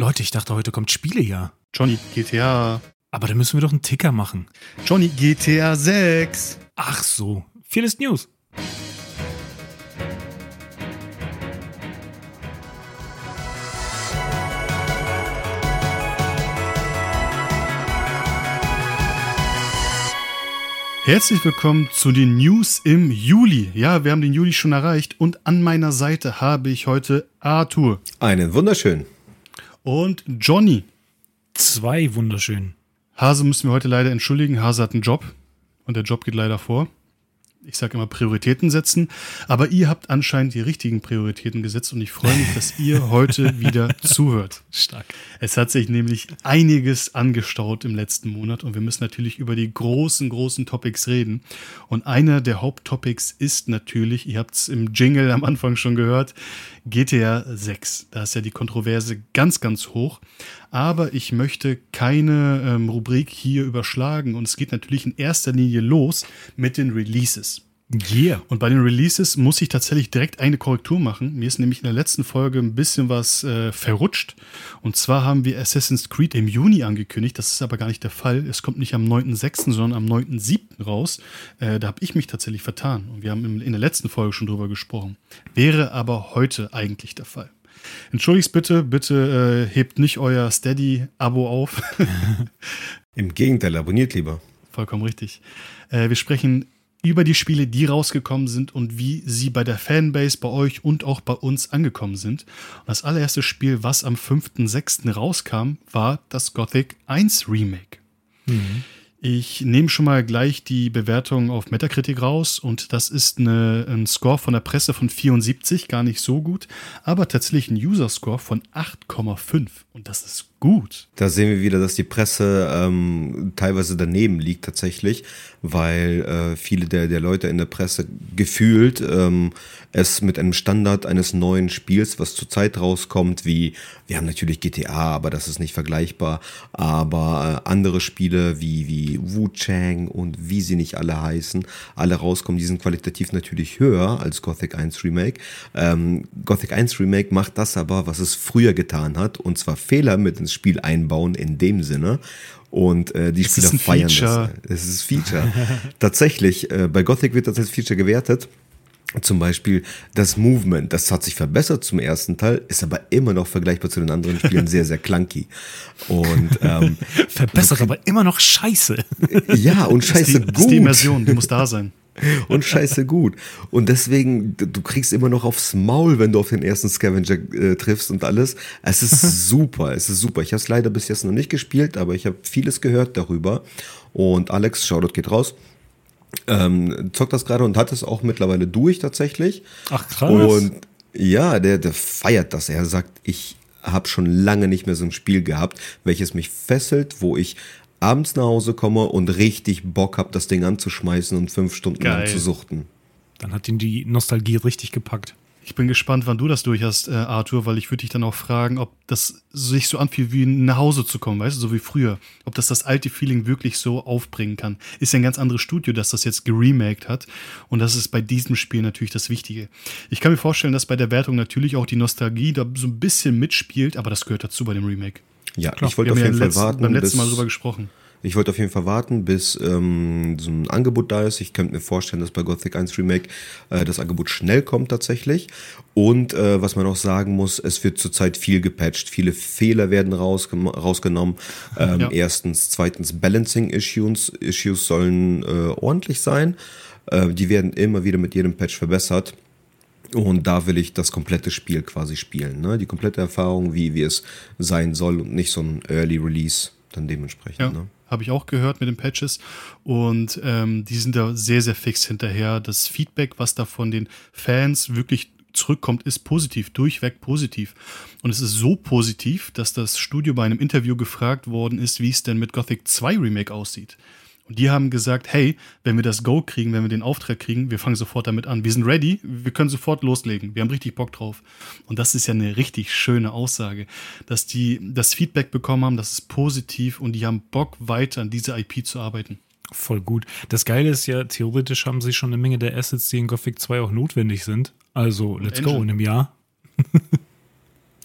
Leute, ich dachte, heute kommt Spielejahr. Johnny, GTA. Aber da müssen wir doch einen Ticker machen. Johnny, GTA 6. Ach so, vieles News. Herzlich willkommen zu den News im Juli. Ja, wir haben den Juli schon erreicht und an meiner Seite habe ich heute Arthur. Einen wunderschönen. Und Johnny. Zwei wunderschön. Hase müssen wir heute leider entschuldigen. Hase hat einen Job und der Job geht leider vor. Ich sage immer Prioritäten setzen, aber ihr habt anscheinend die richtigen Prioritäten gesetzt und ich freue mich, dass ihr heute wieder zuhört. Stark. Es hat sich nämlich einiges angestaut im letzten Monat und wir müssen natürlich über die großen Topics reden. Und einer der Haupttopics ist natürlich, ihr habt es im Jingle am Anfang schon gehört, GTA 6. Da ist ja die Kontroverse ganz hoch. Aber ich möchte keine Rubrik hier überschlagen und es geht natürlich in erster Linie los mit den Releases. Yeah. Und bei den Releases muss ich tatsächlich direkt eine Korrektur machen. Mir ist nämlich in der letzten Folge ein bisschen was verrutscht. Und zwar haben wir Assassin's Creed im Juni angekündigt. Das ist aber gar nicht der Fall. Es kommt nicht am 9.6., sondern am 9.7. raus. Da habe ich mich tatsächlich vertan. Und wir haben in der letzten Folge schon drüber gesprochen. Wäre aber heute eigentlich der Fall. Entschuldigt bitte hebt nicht euer Steady-Abo auf. Im Gegenteil, abonniert lieber. Vollkommen richtig. Wir sprechen über die Spiele, die rausgekommen sind und wie sie bei der Fanbase, bei euch und auch bei uns angekommen sind. Und das allererste Spiel, was am 5.6. rauskam, war das Gothic 1 Remake. Mhm. Ich nehme schon mal gleich die Bewertung auf Metacritic raus und das ist ein Score von der Presse von 74, gar nicht so gut, aber tatsächlich ein User-Score von 8,5 und das ist gut. Da sehen wir wieder, dass die Presse teilweise daneben liegt tatsächlich, weil viele der Leute in der Presse gefühlt es mit einem Standard eines neuen Spiels, was zurzeit rauskommt, wie, wir haben natürlich GTA, aber das ist nicht vergleichbar, aber andere Spiele wie Wu-Chang und wie sie nicht alle heißen, alle rauskommen, die sind qualitativ natürlich höher als Gothic 1 Remake. Gothic 1 Remake macht das aber, was es früher getan hat, und zwar Fehler mit ins Spiel einbauen in dem Sinne. Und die Spieler feiern das. Es ist Feature. Tatsächlich, bei Gothic wird das als Feature gewertet. Zum Beispiel das Movement, das hat sich verbessert zum ersten Teil, ist aber immer noch vergleichbar zu den anderen Spielen sehr clunky. Und verbessert, aber immer noch scheiße. Ja, und scheiße gut. Das ist die Immersion, die muss da sein. Und scheiße gut. Und deswegen, du kriegst immer noch aufs Maul, wenn du auf den ersten Scavenger triffst und alles. Es ist super, Ich habe es leider bis jetzt noch nicht gespielt, aber ich habe vieles gehört darüber. Und Alex, Shoutout geht raus, zockt das gerade und hat es auch mittlerweile durch tatsächlich. Ach krass. Und ja, der feiert das. Er sagt, ich habe schon lange nicht mehr so ein Spiel gehabt, welches mich fesselt, wo ich abends nach Hause komme und richtig Bock habe, das Ding anzuschmeißen und 5 Stunden lang zu suchten. Dann hat ihn die Nostalgie richtig gepackt. Ich bin gespannt, wann du das durch hast, Arthur, weil ich würde dich dann auch fragen, ob das sich so anfühlt, wie nach Hause zu kommen, weißt du, so wie früher. Ob das alte Feeling wirklich so aufbringen kann. Ist ja ein ganz anderes Studio, das das jetzt geremaked hat. Und das ist bei diesem Spiel natürlich das Wichtige. Ich kann mir vorstellen, dass bei der Wertung natürlich auch die Nostalgie da so ein bisschen mitspielt, aber das gehört dazu bei dem Remake. Ja, klar. Ich wollte auf jeden Fall warten. Beim letzten Mal drüber gesprochen. Ich wollte auf jeden Fall warten, bis so ein Angebot da ist. Ich könnte mir vorstellen, dass bei Gothic 1 Remake das Angebot schnell kommt tatsächlich. Und was man auch sagen muss, es wird zurzeit viel gepatcht. Viele Fehler werden rausgenommen. Ja. Erstens, zweitens Balancing-Issues sollen ordentlich sein. Die werden immer wieder mit jedem Patch verbessert. Und da will ich das komplette Spiel quasi spielen. Ne? Die komplette Erfahrung, wie es sein soll und nicht so ein Early Release dann dementsprechend. Ja. Ne? Habe ich auch gehört mit den Patches und die sind da sehr fix hinterher. Das Feedback, was da von den Fans wirklich zurückkommt, ist positiv, durchweg positiv. Und es ist so positiv, dass das Studio bei einem Interview gefragt worden ist, wie es denn mit Gothic 2 Remake aussieht. Und die haben gesagt, hey, wenn wir das Go kriegen, wenn wir den Auftrag kriegen, wir fangen sofort damit an. Wir sind ready, wir können sofort loslegen. Wir haben richtig Bock drauf. Und das ist ja eine richtig schöne Aussage, dass die das Feedback bekommen haben, das ist positiv und die haben Bock, weiter an dieser IP zu arbeiten. Voll gut. Das Geile ist ja, theoretisch haben sie schon eine Menge der Assets, die in Gothic 2 auch notwendig sind. Also, let's go in einem Jahr.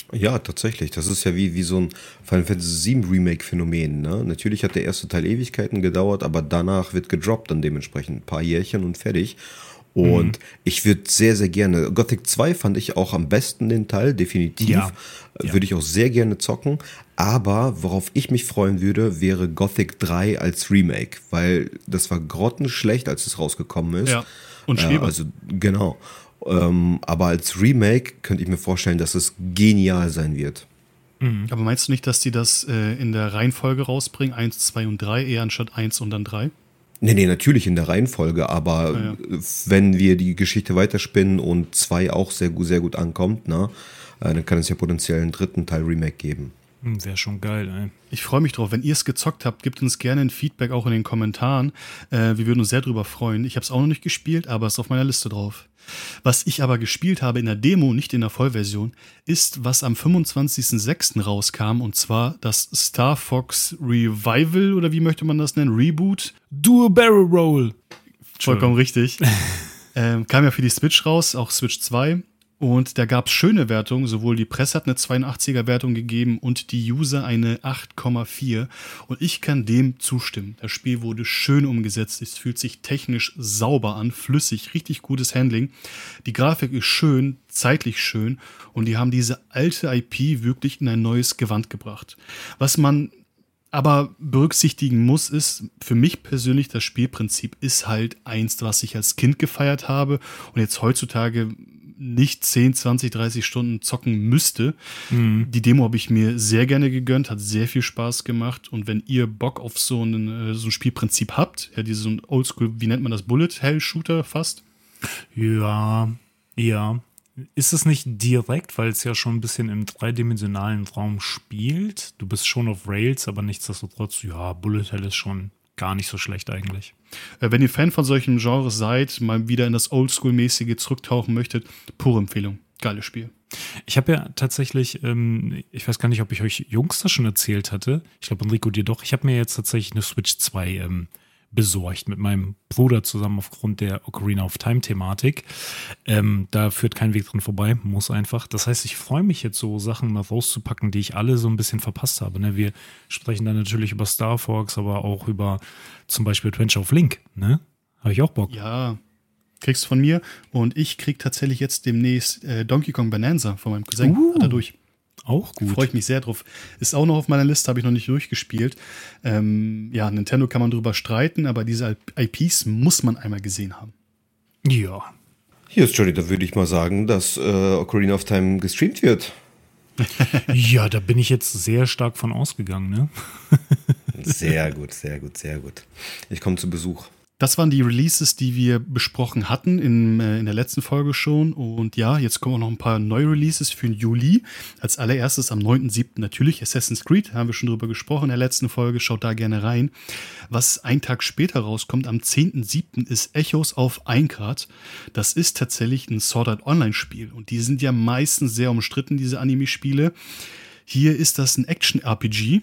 Ja, tatsächlich. Das ist ja wie so ein Final Fantasy VII Remake-Phänomen. Ne? Natürlich hat der erste Teil Ewigkeiten gedauert, aber danach wird gedroppt dann dementsprechend ein paar Jährchen und fertig. Und ich würde sehr, sehr gerne, Gothic 2 fand ich auch am besten den Teil, definitiv. Ja. Würde ich auch sehr gerne zocken. Aber worauf ich mich freuen würde, wäre Gothic 3 als Remake, weil das war grottenschlecht, als es rausgekommen ist. Ja, und spielbar. Also, genau. Aber als Remake könnte ich mir vorstellen, dass es genial sein wird. Aber meinst du nicht, dass die das in der Reihenfolge rausbringen? 1, 2 und 3 eher anstatt 1 und dann 3? Nee, natürlich in der Reihenfolge, aber wenn wir die Geschichte weiterspinnen und 2 auch sehr gut ankommt, ne, dann kann es ja potenziell einen dritten Teil Remake geben. Wäre schon geil, ey. Ich freue mich drauf. Wenn ihr es gezockt habt, gebt uns gerne ein Feedback auch in den Kommentaren. Wir würden uns sehr drüber freuen. Ich habe es auch noch nicht gespielt, aber es ist auf meiner Liste drauf. Was ich aber gespielt habe in der Demo, nicht in der Vollversion, ist, was am 25.06. rauskam, und zwar das Star Fox Revival, oder wie möchte man das nennen? Reboot? Do a Barrel Roll. Vollkommen richtig. Kam ja für die Switch raus, auch Switch 2. Und da gab es schöne Wertungen, sowohl die Presse hat eine 82er Wertung gegeben und die User eine 8,4. Und ich kann dem zustimmen. Das Spiel wurde schön umgesetzt, es fühlt sich technisch sauber an, flüssig, richtig gutes Handling. Die Grafik ist schön, zeitlich schön und die haben diese alte IP wirklich in ein neues Gewand gebracht. Was man aber berücksichtigen muss, ist, für mich persönlich, das Spielprinzip ist halt eins, was ich als Kind gefeiert habe und jetzt heutzutage nicht 10, 20, 30 Stunden zocken müsste. Die Demo habe ich mir sehr gerne gegönnt, hat sehr viel Spaß gemacht. Und wenn ihr Bock auf so ein Spielprinzip habt, ja, so ein Oldschool, wie nennt man das, Bullet-Hell-Shooter fast? Ja. Ist es nicht direkt, weil es ja schon ein bisschen im dreidimensionalen Raum spielt? Du bist schon auf Rails, aber nichtsdestotrotz, ja, Bullet Hell ist schon gar nicht so schlecht eigentlich. Wenn ihr Fan von solchen Genres seid, mal wieder in das Oldschool-mäßige zurücktauchen möchtet, pure Empfehlung. Geiles Spiel. Ich habe ja tatsächlich, ich weiß gar nicht, ob ich euch Jungs das schon erzählt hatte. Ich glaube, Enrico dir doch. Ich habe mir jetzt tatsächlich eine Switch 2 besorgt mit meinem Bruder zusammen aufgrund der Ocarina of Time-Thematik. Da führt kein Weg dran vorbei, muss einfach. Das heißt, ich freue mich jetzt so Sachen mal rauszupacken, die ich alle so ein bisschen verpasst habe. Ne? Wir sprechen dann natürlich über Star Fox, aber auch über zum Beispiel Adventure of Link. Ne? Habe ich auch Bock. Ja, kriegst du von mir. Und ich krieg tatsächlich jetzt demnächst Donkey Kong Bonanza von meinem Cousin. Hat er durch. Auch gut. Freue ich mich sehr drauf. Ist auch noch auf meiner Liste, habe ich noch nicht durchgespielt. Ja, Nintendo kann man drüber streiten, aber diese IPs muss man einmal gesehen haben. Ja. Hier ist Johnny, da würde ich mal sagen, dass Ocarina of Time gestreamt wird. Ja, da bin ich jetzt sehr stark von ausgegangen, ne? Sehr gut, sehr gut, sehr gut. Ich komme zu Besuch. Das waren die Releases, die wir besprochen hatten in der letzten Folge schon. Und ja, jetzt kommen auch noch ein paar neue Releases für den Juli. Als allererstes am 9.7. natürlich Assassin's Creed. Haben wir schon drüber gesprochen in der letzten Folge. Schaut da gerne rein. Was einen Tag später rauskommt, am 10.7. ist Echos auf Eingrad. Das ist tatsächlich ein Sword Art Online-Spiel. Und die sind ja meistens sehr umstritten, diese Anime-Spiele. Hier ist das ein Action-RPG,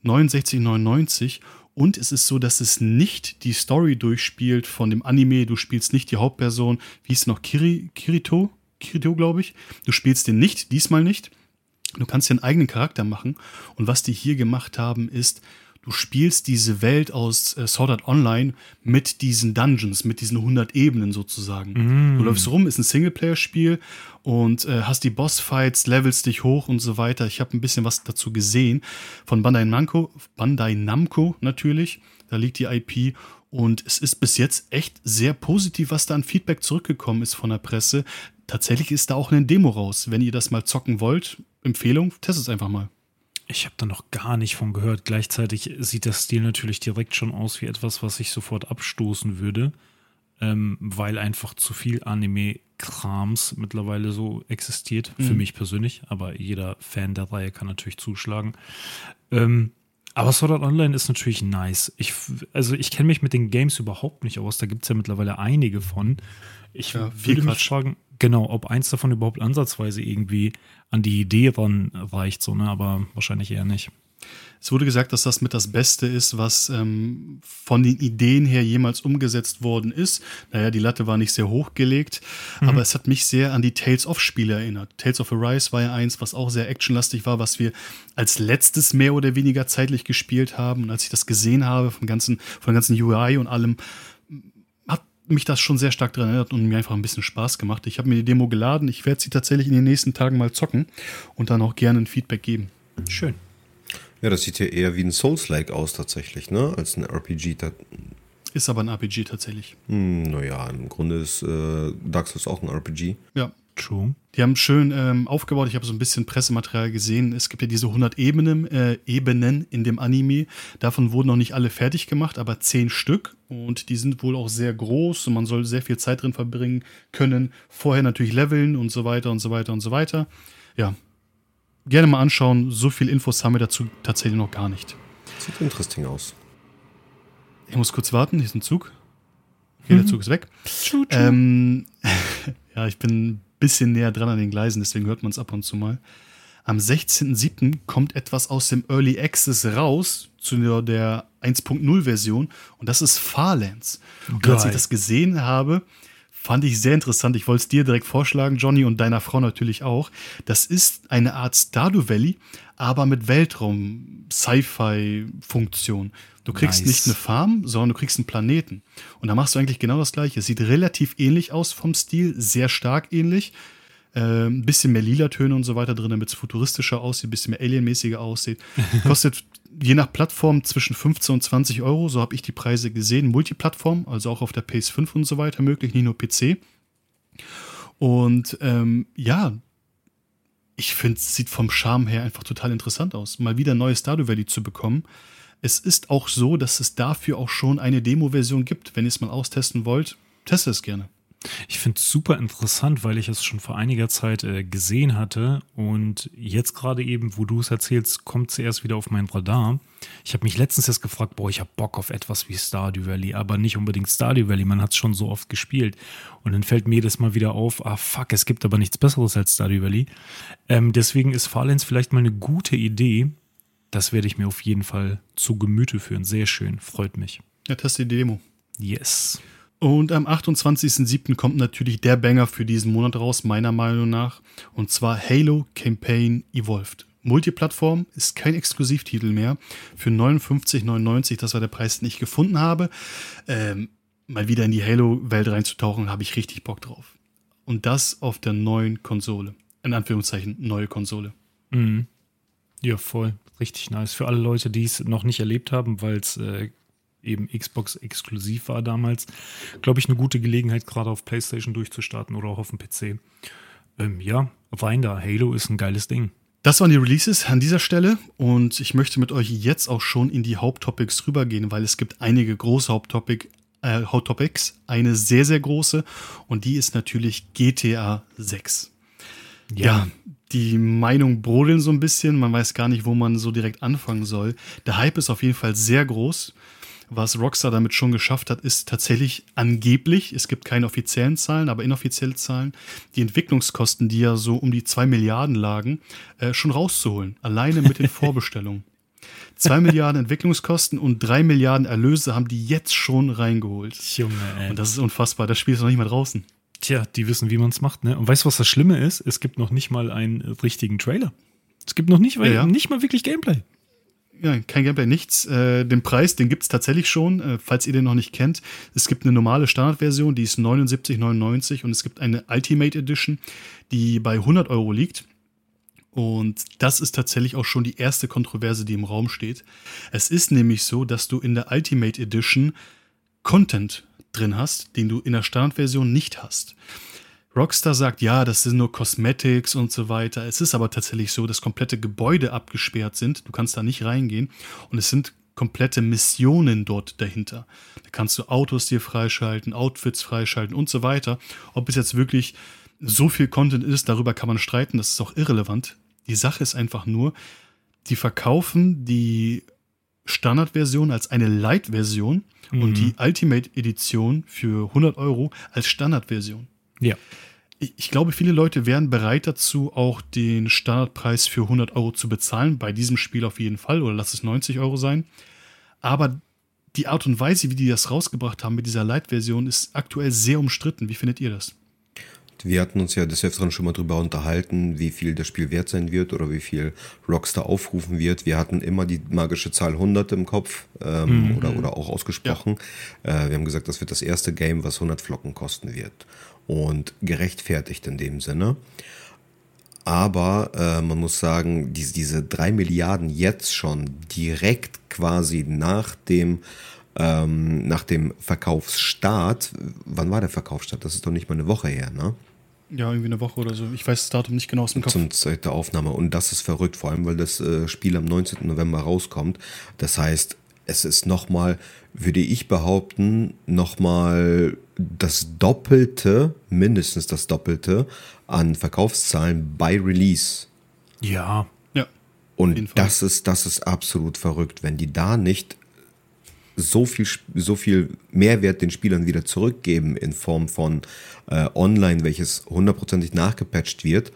69,99. Und es ist so, dass es nicht die Story durchspielt von dem Anime. Du spielst nicht die Hauptperson. Wie hieß es noch? Kirito, glaube ich. Du spielst den nicht, diesmal nicht. Du kannst dir einen eigenen Charakter machen. Und was die hier gemacht haben, ist, du spielst diese Welt aus Sword Art Online mit diesen Dungeons, mit diesen 100 Ebenen sozusagen. Du läufst rum, ist ein Singleplayer-Spiel und hast die Bossfights, levelst dich hoch und so weiter. Ich habe ein bisschen was dazu gesehen von Bandai Namco natürlich. Da liegt die IP und es ist bis jetzt echt sehr positiv, was da an Feedback zurückgekommen ist von der Presse. Tatsächlich ist da auch eine Demo raus. Wenn ihr das mal zocken wollt, Empfehlung, testet es einfach mal. Ich habe da noch gar nicht von gehört. Gleichzeitig sieht der Stil natürlich direkt schon aus wie etwas, was ich sofort abstoßen würde, weil einfach zu viel Anime-Krams mittlerweile so existiert, für mich persönlich. Aber jeder Fan der Reihe kann natürlich zuschlagen. Aber Sword Art Online ist natürlich nice. Ich kenne mich mit den Games überhaupt nicht aus. Da gibt es ja mittlerweile einige von. Ich würde mich fragen, genau, ob eins davon überhaupt ansatzweise irgendwie an die Idee ranreicht, so, ne? Aber wahrscheinlich eher nicht. Es wurde gesagt, dass das mit das Beste ist, was von den Ideen her jemals umgesetzt worden ist. Naja, die Latte war nicht sehr hoch gelegt, aber es hat mich sehr an die Tales-of-Spiele erinnert. Tales of Arise war ja eins, was auch sehr actionlastig war, was wir als letztes mehr oder weniger zeitlich gespielt haben. Und als ich das gesehen habe, von der ganzen UI und allem, hat mich das schon sehr stark daran erinnert und mir einfach ein bisschen Spaß gemacht. Ich habe mir die Demo geladen. Ich werde sie tatsächlich in den nächsten Tagen mal zocken und dann auch gerne ein Feedback geben. Schön. Ja, das sieht ja eher wie ein Souls-like aus tatsächlich, ne? Als ein RPG. Ist aber ein RPG tatsächlich. Naja, im Grunde ist Dark Souls auch ein RPG. Ja. True. Die haben schön aufgebaut. Ich habe so ein bisschen Pressematerial gesehen. Es gibt ja diese 100 Ebenen in dem Anime. Davon wurden noch nicht alle fertig gemacht, aber 10 Stück. Und die sind wohl auch sehr groß und man soll sehr viel Zeit drin verbringen können. Vorher natürlich leveln und so weiter und so weiter und so weiter. Ja, gerne mal anschauen. So viel Infos haben wir dazu tatsächlich noch gar nicht. Sieht interesting aus. Ich muss kurz warten. Hier ist ein Zug. Okay, der Zug ist weg. Ja, ich bin ein bisschen näher dran an den Gleisen, deswegen hört man es ab und zu mal. Am 16.07. kommt etwas aus dem Early Access raus zu der 1.0-Version und das ist Farlands. Und als ich das gesehen habe, fand ich sehr interessant. Ich wollte es dir direkt vorschlagen, Johnny, und deiner Frau natürlich auch. Das ist eine Art Stardew Valley, aber mit Weltraum-Sci-Fi-Funktion. Du kriegst nicht eine Farm, sondern du kriegst einen Planeten. Und da machst du eigentlich genau das Gleiche. Es sieht relativ ähnlich aus vom Stil, sehr stark ähnlich. Ein bisschen mehr Lila-Töne und so weiter drin, damit es futuristischer aussieht, ein bisschen mehr alienmäßiger aussieht. Kostet je nach Plattform zwischen 15 und 20 Euro, so habe ich die Preise gesehen. Multiplattform, also auch auf der PS5 und so weiter möglich, nicht nur PC. Und ja, ich finde, es sieht vom Charme her einfach total interessant aus, mal wieder ein neues Stardew Valley zu bekommen. Es ist auch so, dass es dafür auch schon eine Demo-Version gibt. Wenn ihr es mal austesten wollt, testet es gerne. Ich finde es super interessant, weil ich es schon vor einiger Zeit gesehen hatte und jetzt gerade eben, wo du es erzählst, kommt es erst wieder auf mein Radar. Ich habe mich letztens jetzt gefragt, ich habe Bock auf etwas wie Stardew Valley, aber nicht unbedingt Stardew Valley, man hat es schon so oft gespielt. Und dann fällt mir jedes Mal wieder auf, fuck, es gibt aber nichts Besseres als Stardew Valley. Deswegen ist Farlands vielleicht mal eine gute Idee. Das werde ich mir auf jeden Fall zu Gemüte führen. Sehr schön, freut mich. Ja, teste die Demo. Yes. Und am 28.07. kommt natürlich der Banger für diesen Monat raus, meiner Meinung nach. Und zwar Halo Campaign Evolved. Multiplattform ist kein Exklusivtitel mehr. Für 59,99, das war der Preis, den ich gefunden habe. Mal wieder in die Halo-Welt reinzutauchen, habe ich richtig Bock drauf. Und das auf der neuen Konsole. In Anführungszeichen, neue Konsole. Mhm. Ja, voll. Richtig nice. Für alle Leute, die es noch nicht erlebt haben, weil es eben Xbox exklusiv war damals, glaube ich, eine gute Gelegenheit, gerade auf PlayStation durchzustarten oder auch auf dem PC. Ja, rein da. Halo ist ein geiles Ding. Das waren die Releases an dieser Stelle und ich möchte mit euch jetzt auch schon in die Haupttopics rübergehen, weil es gibt einige große Haupttopics, eine sehr, sehr große und die ist natürlich GTA 6. Ja, die Meinungen brodeln so ein bisschen, man weiß gar nicht, wo man so direkt anfangen soll. Der Hype ist auf jeden Fall sehr groß. Was Rockstar damit schon geschafft hat, ist tatsächlich angeblich, es gibt keine offiziellen Zahlen, aber inoffizielle Zahlen, die Entwicklungskosten, die ja so um die 2 Milliarden lagen, schon rauszuholen. Alleine mit den Vorbestellungen. 2 Milliarden Entwicklungskosten und 3 Milliarden Erlöse haben die jetzt schon reingeholt. Junge, ey. Und das ist unfassbar. Das Spiel ist noch nicht mal draußen. Tja, die wissen, wie man es macht, ne? Und weißt du, was das Schlimme ist? Es gibt noch nicht mal einen richtigen Trailer. Es gibt noch nicht, nicht mal wirklich Gameplay. Ja, kein Gameplay, nichts. Den Preis, den gibt es tatsächlich schon, falls ihr den noch nicht kennt. Es gibt eine normale Standardversion, die ist 79,99 und es gibt eine Ultimate Edition, die bei 100 Euro liegt. Und das ist tatsächlich auch schon die erste Kontroverse, die im Raum steht. Es ist nämlich so, dass du in der Ultimate Edition Content drin hast, den du in der Standardversion nicht hast. Rockstar sagt, ja, das sind nur Cosmetics und so weiter. Es ist aber tatsächlich so, dass komplette Gebäude abgesperrt sind. Du kannst da nicht reingehen. Und es sind komplette Missionen dort dahinter. Da kannst du Autos dir freischalten, Outfits freischalten und so weiter. Ob es jetzt wirklich so viel Content ist, darüber kann man streiten. Das ist auch irrelevant. Die Sache ist einfach nur, die verkaufen die Standardversion als eine Light-Version und die Ultimate-Edition für 100 Euro als Standardversion. Ja. Ich glaube, viele Leute wären bereit dazu, auch den Standardpreis für 100 Euro zu bezahlen. Bei diesem Spiel auf jeden Fall. Oder lass es 90 Euro sein. Aber die Art und Weise, wie die das rausgebracht haben mit dieser Lite-Version, ist aktuell sehr umstritten. Wie findet ihr das? Wir hatten uns ja des Öfteren schon mal drüber unterhalten, wie viel das Spiel wert sein wird oder wie viel Rockstar aufrufen wird. Wir hatten immer die magische Zahl 100 im Kopf oder auch ausgesprochen. Ja. Wir haben gesagt, das wird das erste Game, was 100 Flocken kosten wird. Und gerechtfertigt in dem Sinne. Aber man muss sagen, diese 3 Milliarden jetzt schon direkt quasi nach dem Verkaufsstart, wann war der Verkaufsstart? Das ist doch nicht mal eine Woche her, ne? Ja, irgendwie eine Woche oder so. Ich weiß das Datum nicht genau aus dem Kopf. Zum Zeit der Aufnahme. Und das ist verrückt, vor allem, weil das Spiel am 19. November rauskommt. Das heißt, es ist nochmal, würde ich behaupten, nochmal das Doppelte, mindestens das Doppelte an Verkaufszahlen bei Release. Ja. Ja. Und das ist absolut verrückt, wenn die da nicht so viel Mehrwert den Spielern wieder zurückgeben in Form von Online, welches 100%ig nachgepatcht wird,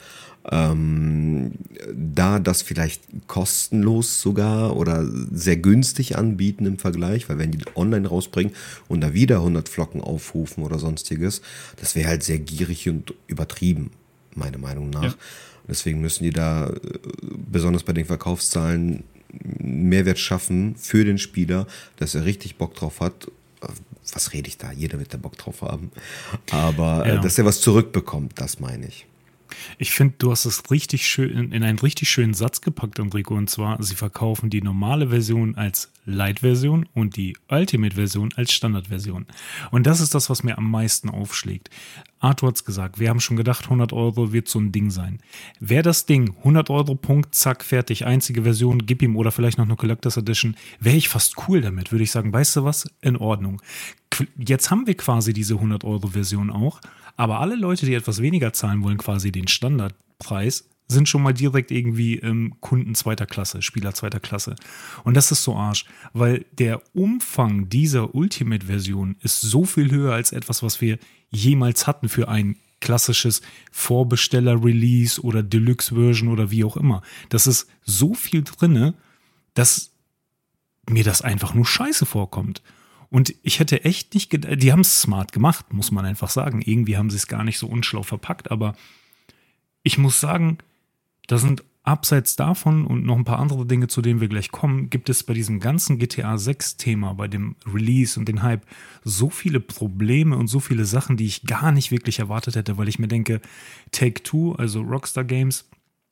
da das vielleicht kostenlos sogar oder sehr günstig anbieten im Vergleich, weil wenn die online rausbringen und da wieder 100 Flocken aufrufen oder sonstiges, das wäre halt sehr gierig und übertrieben, meiner Meinung nach. Ja. Deswegen müssen die da besonders bei den Verkaufszahlen Mehrwert schaffen für den Spieler, dass er richtig Bock drauf hat. Was rede ich da? Jeder wird da Bock drauf haben. Aber dass er was zurückbekommt, das meine ich. Ich finde, du hast es richtig schön in einen richtig schönen Satz gepackt, Enrico, und zwar, sie verkaufen die normale Version als Lite-Version und die Ultimate-Version als Standard-Version. Und das ist das, was mir am meisten aufschlägt. Arthur hat's gesagt, wir haben schon gedacht, 100 Euro wird so ein Ding sein. Wäre das Ding 100 Euro, Punkt, zack, fertig, einzige Version, gib ihm oder vielleicht noch eine Collectors Edition, wäre ich fast cool damit, würde ich sagen, weißt du was, in Ordnung. Jetzt haben wir quasi diese 100 Euro Version auch, aber alle Leute, die etwas weniger zahlen wollen, quasi den Standardpreis, sind schon mal direkt irgendwie Kunden zweiter Klasse, Spieler zweiter Klasse. Und das ist so Arsch, weil der Umfang dieser Ultimate-Version ist so viel höher als etwas, was wir jemals hatten für ein klassisches Vorbesteller-Release oder Deluxe-Version oder wie auch immer. Das ist so viel drinne, dass mir das einfach nur scheiße vorkommt. Und ich hätte echt nicht gedacht, die haben es smart gemacht, muss man einfach sagen. Irgendwie haben sie es gar nicht so unschlau verpackt, aber ich muss sagen, da sind abseits davon und noch ein paar andere Dinge, zu denen wir gleich kommen, gibt es bei diesem ganzen GTA 6 Thema, bei dem Release und den Hype, so viele Probleme und so viele Sachen, die ich gar nicht wirklich erwartet hätte, weil ich mir denke, Take-Two, also Rockstar Games,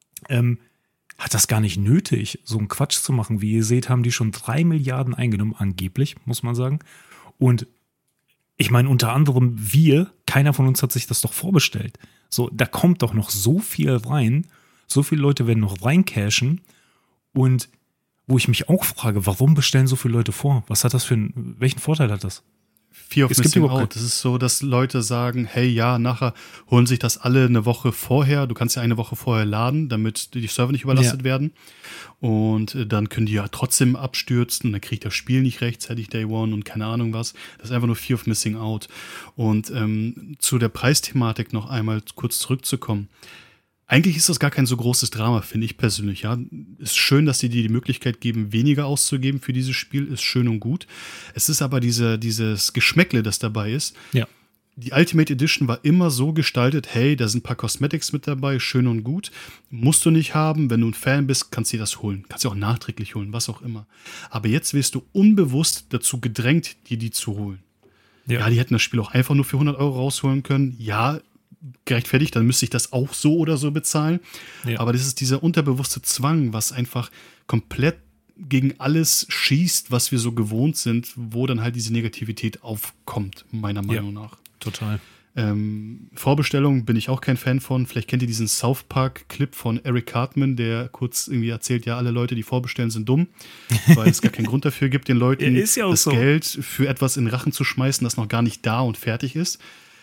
hat das gar nicht nötig, so einen Quatsch zu machen. Wie ihr seht, haben die schon 3 Milliarden eingenommen, angeblich, muss man sagen. Und ich meine, unter anderem wir, keiner von uns hat sich das doch vorbestellt. So, da kommt doch noch so viel rein, so viele Leute werden noch reincashen. Und wo ich mich auch frage, warum bestellen so viele Leute vor? Was hat das welchen Vorteil hat das? Fear of Missing Out. Das ist so, dass Leute sagen, hey, ja, nachher holen sich das alle eine Woche vorher. Du kannst ja eine Woche vorher laden, damit die Server nicht überlastet werden. Und dann können die ja trotzdem abstürzen. Dann kriegt das Spiel nicht rechtzeitig Day One und keine Ahnung was. Das ist einfach nur Fear of Missing Out. Und zu der Preisthematik noch einmal kurz zurückzukommen. Eigentlich ist das gar kein so großes Drama, finde ich persönlich. Ja, ist schön, dass sie dir die Möglichkeit geben, weniger auszugeben für dieses Spiel, ist schön und gut. Es ist aber dieses Geschmäckle, das dabei ist. Ja. Die Ultimate Edition war immer so gestaltet, hey, da sind ein paar Cosmetics mit dabei, schön und gut. Musst du nicht haben, wenn du ein Fan bist, kannst du dir das holen. Kannst du auch nachträglich holen, was auch immer. Aber jetzt wirst du unbewusst dazu gedrängt, dir die zu holen. Ja, die hätten das Spiel auch einfach nur für 100 Euro rausholen können. Ja, gerechtfertigt, dann müsste ich das auch so oder so bezahlen. Ja. Aber das ist dieser unterbewusste Zwang, was einfach komplett gegen alles schießt, was wir so gewohnt sind, wo dann halt diese Negativität aufkommt, meiner Meinung nach. Total. Vorbestellung bin ich auch kein Fan von. Vielleicht kennt ihr diesen South Park-Clip von Eric Cartman, der kurz irgendwie erzählt, ja, alle Leute, die vorbestellen, sind dumm, weil es gar keinen Grund dafür gibt, den Leuten das Geld für etwas in den Rachen zu schmeißen, das noch gar nicht da und fertig ist.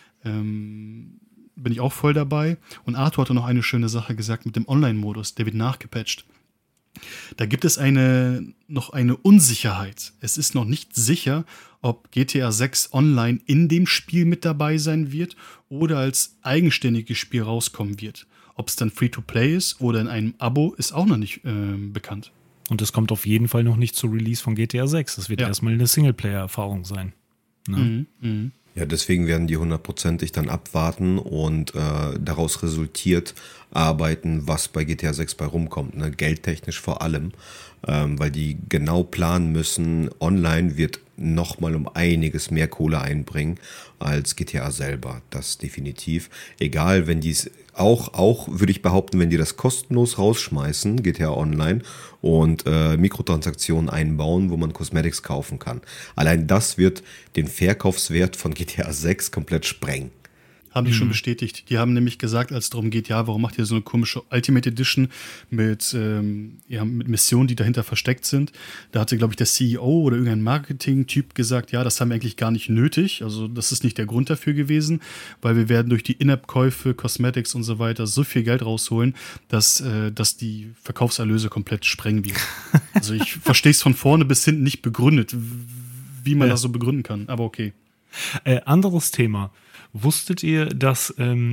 Bin ich auch voll dabei. Und Arthur hatte noch eine schöne Sache gesagt mit dem Online-Modus, der wird nachgepatcht. Da gibt es noch eine Unsicherheit. Es ist noch nicht sicher, ob GTA 6 Online in dem Spiel mit dabei sein wird oder als eigenständiges Spiel rauskommen wird. Ob es dann Free-to-Play ist oder in einem Abo, ist auch noch nicht bekannt. Und es kommt auf jeden Fall noch nicht zur Release von GTA 6. Das wird erstmal eine Singleplayer-Erfahrung sein. Ne? Ja, deswegen werden die 100%ig dann abwarten und daraus resultiert arbeiten, was bei GTA 6 bei rumkommt, ne? Geldtechnisch vor allem, weil die genau planen müssen, online wird nochmal um einiges mehr Kohle einbringen als GTA selber, das definitiv. Egal, wenn die es auch würde ich behaupten, wenn die das kostenlos rausschmeißen, GTA Online, und Mikrotransaktionen einbauen, wo man Cosmetics kaufen kann. Allein das wird den Verkaufswert von GTA 6 komplett sprengen. Haben die schon bestätigt. Die haben nämlich gesagt, als es darum geht, ja, warum macht ihr so eine komische Ultimate Edition mit Missionen, die dahinter versteckt sind. Da hatte, glaube ich, der CEO oder irgendein Marketing-Typ gesagt, ja, das haben wir eigentlich gar nicht nötig. Also das ist nicht der Grund dafür gewesen, weil wir werden durch die In-App-Käufe, Cosmetics und so weiter so viel Geld rausholen, dass die Verkaufserlöse komplett sprengen wird. Also ich verstehe es von vorne bis hinten nicht begründet, wie man das so begründen kann. Aber okay. Anderes Thema. Wusstet ihr, dass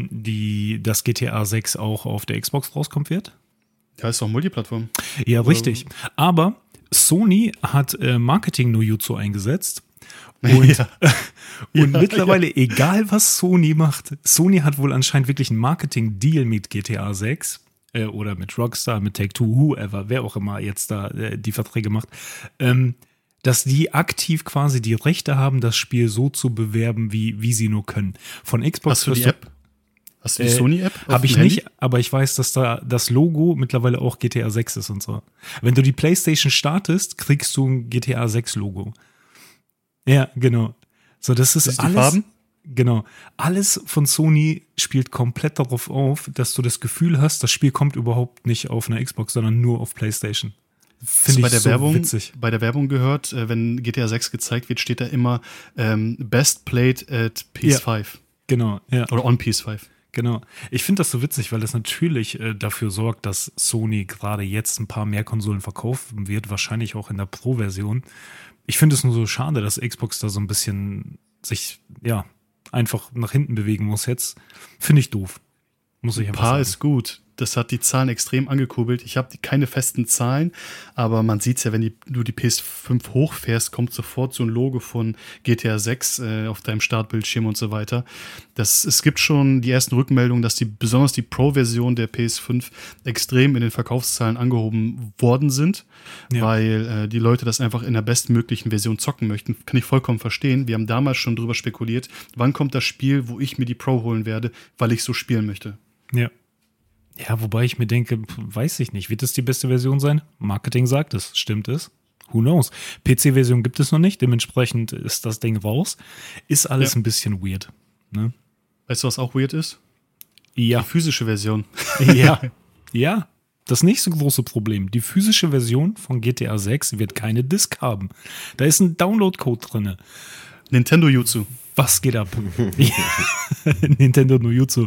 das GTA 6 auch auf der Xbox rauskommen wird? Ja, ist doch Multiplattform. Ja, richtig. Aber Sony hat Marketing-No-Jutsu eingesetzt. Und, und mittlerweile, egal was Sony macht, Sony hat wohl anscheinend wirklich einen Marketing-Deal mit GTA 6 oder mit Rockstar, mit Take-Two, whoever, wer auch immer jetzt da die Verträge macht, dass die aktiv quasi die Rechte haben, das Spiel so zu bewerben, wie sie nur können. Von Xbox. Hast du die App? Hast du die Sony-App? Habe ich nicht, aber ich weiß, dass da das Logo mittlerweile auch GTA 6 ist und so. Wenn du die PlayStation startest, kriegst du ein GTA 6 Logo. Ja, genau. So, das ist alles. Farben? Genau. Alles von Sony spielt komplett darauf auf, dass du das Gefühl hast, das Spiel kommt überhaupt nicht auf einer Xbox, sondern nur auf PlayStation. Finde ich so witzig. Bei der Werbung gehört, wenn GTA 6 gezeigt wird, steht da immer Best Played at PS5. Ja, genau. Ja. Oder on PS5. Genau. Ich finde das so witzig, weil das natürlich dafür sorgt, dass Sony gerade jetzt ein paar mehr Konsolen verkaufen wird, wahrscheinlich auch in der Pro-Version. Ich finde es nur so schade, dass Xbox da so ein bisschen sich, einfach nach hinten bewegen muss jetzt. Finde ich doof. Muss ich einfach sagen. Ein paar ist gut. Das hat die Zahlen extrem angekurbelt. Ich habe keine festen Zahlen, aber man sieht es ja, wenn du die PS5 hochfährst, kommt sofort so ein Logo von GTA 6 auf deinem Startbildschirm und so weiter. Es gibt schon die ersten Rückmeldungen, dass besonders die Pro-Version der PS5 extrem in den Verkaufszahlen angehoben worden sind, weil die Leute das einfach in der bestmöglichen Version zocken möchten. Kann ich vollkommen verstehen. Wir haben damals schon drüber spekuliert, wann kommt das Spiel, wo ich mir die Pro holen werde, weil ich so spielen möchte. Ja. Ja, wobei ich mir denke, weiß ich nicht, wird das die beste Version sein? Marketing sagt es, stimmt es? Who knows? PC-Version gibt es noch nicht, dementsprechend ist das Ding raus. Ist alles ein bisschen weird. Ne? Weißt du, was auch weird ist? Ja. Die physische Version. Ja, das nächste große Problem. Die physische Version von GTA 6 wird keine Disk haben. Da ist ein Download-Code drin. Nintendo Jutsu. Was geht ab? Nintendo no Jutsu.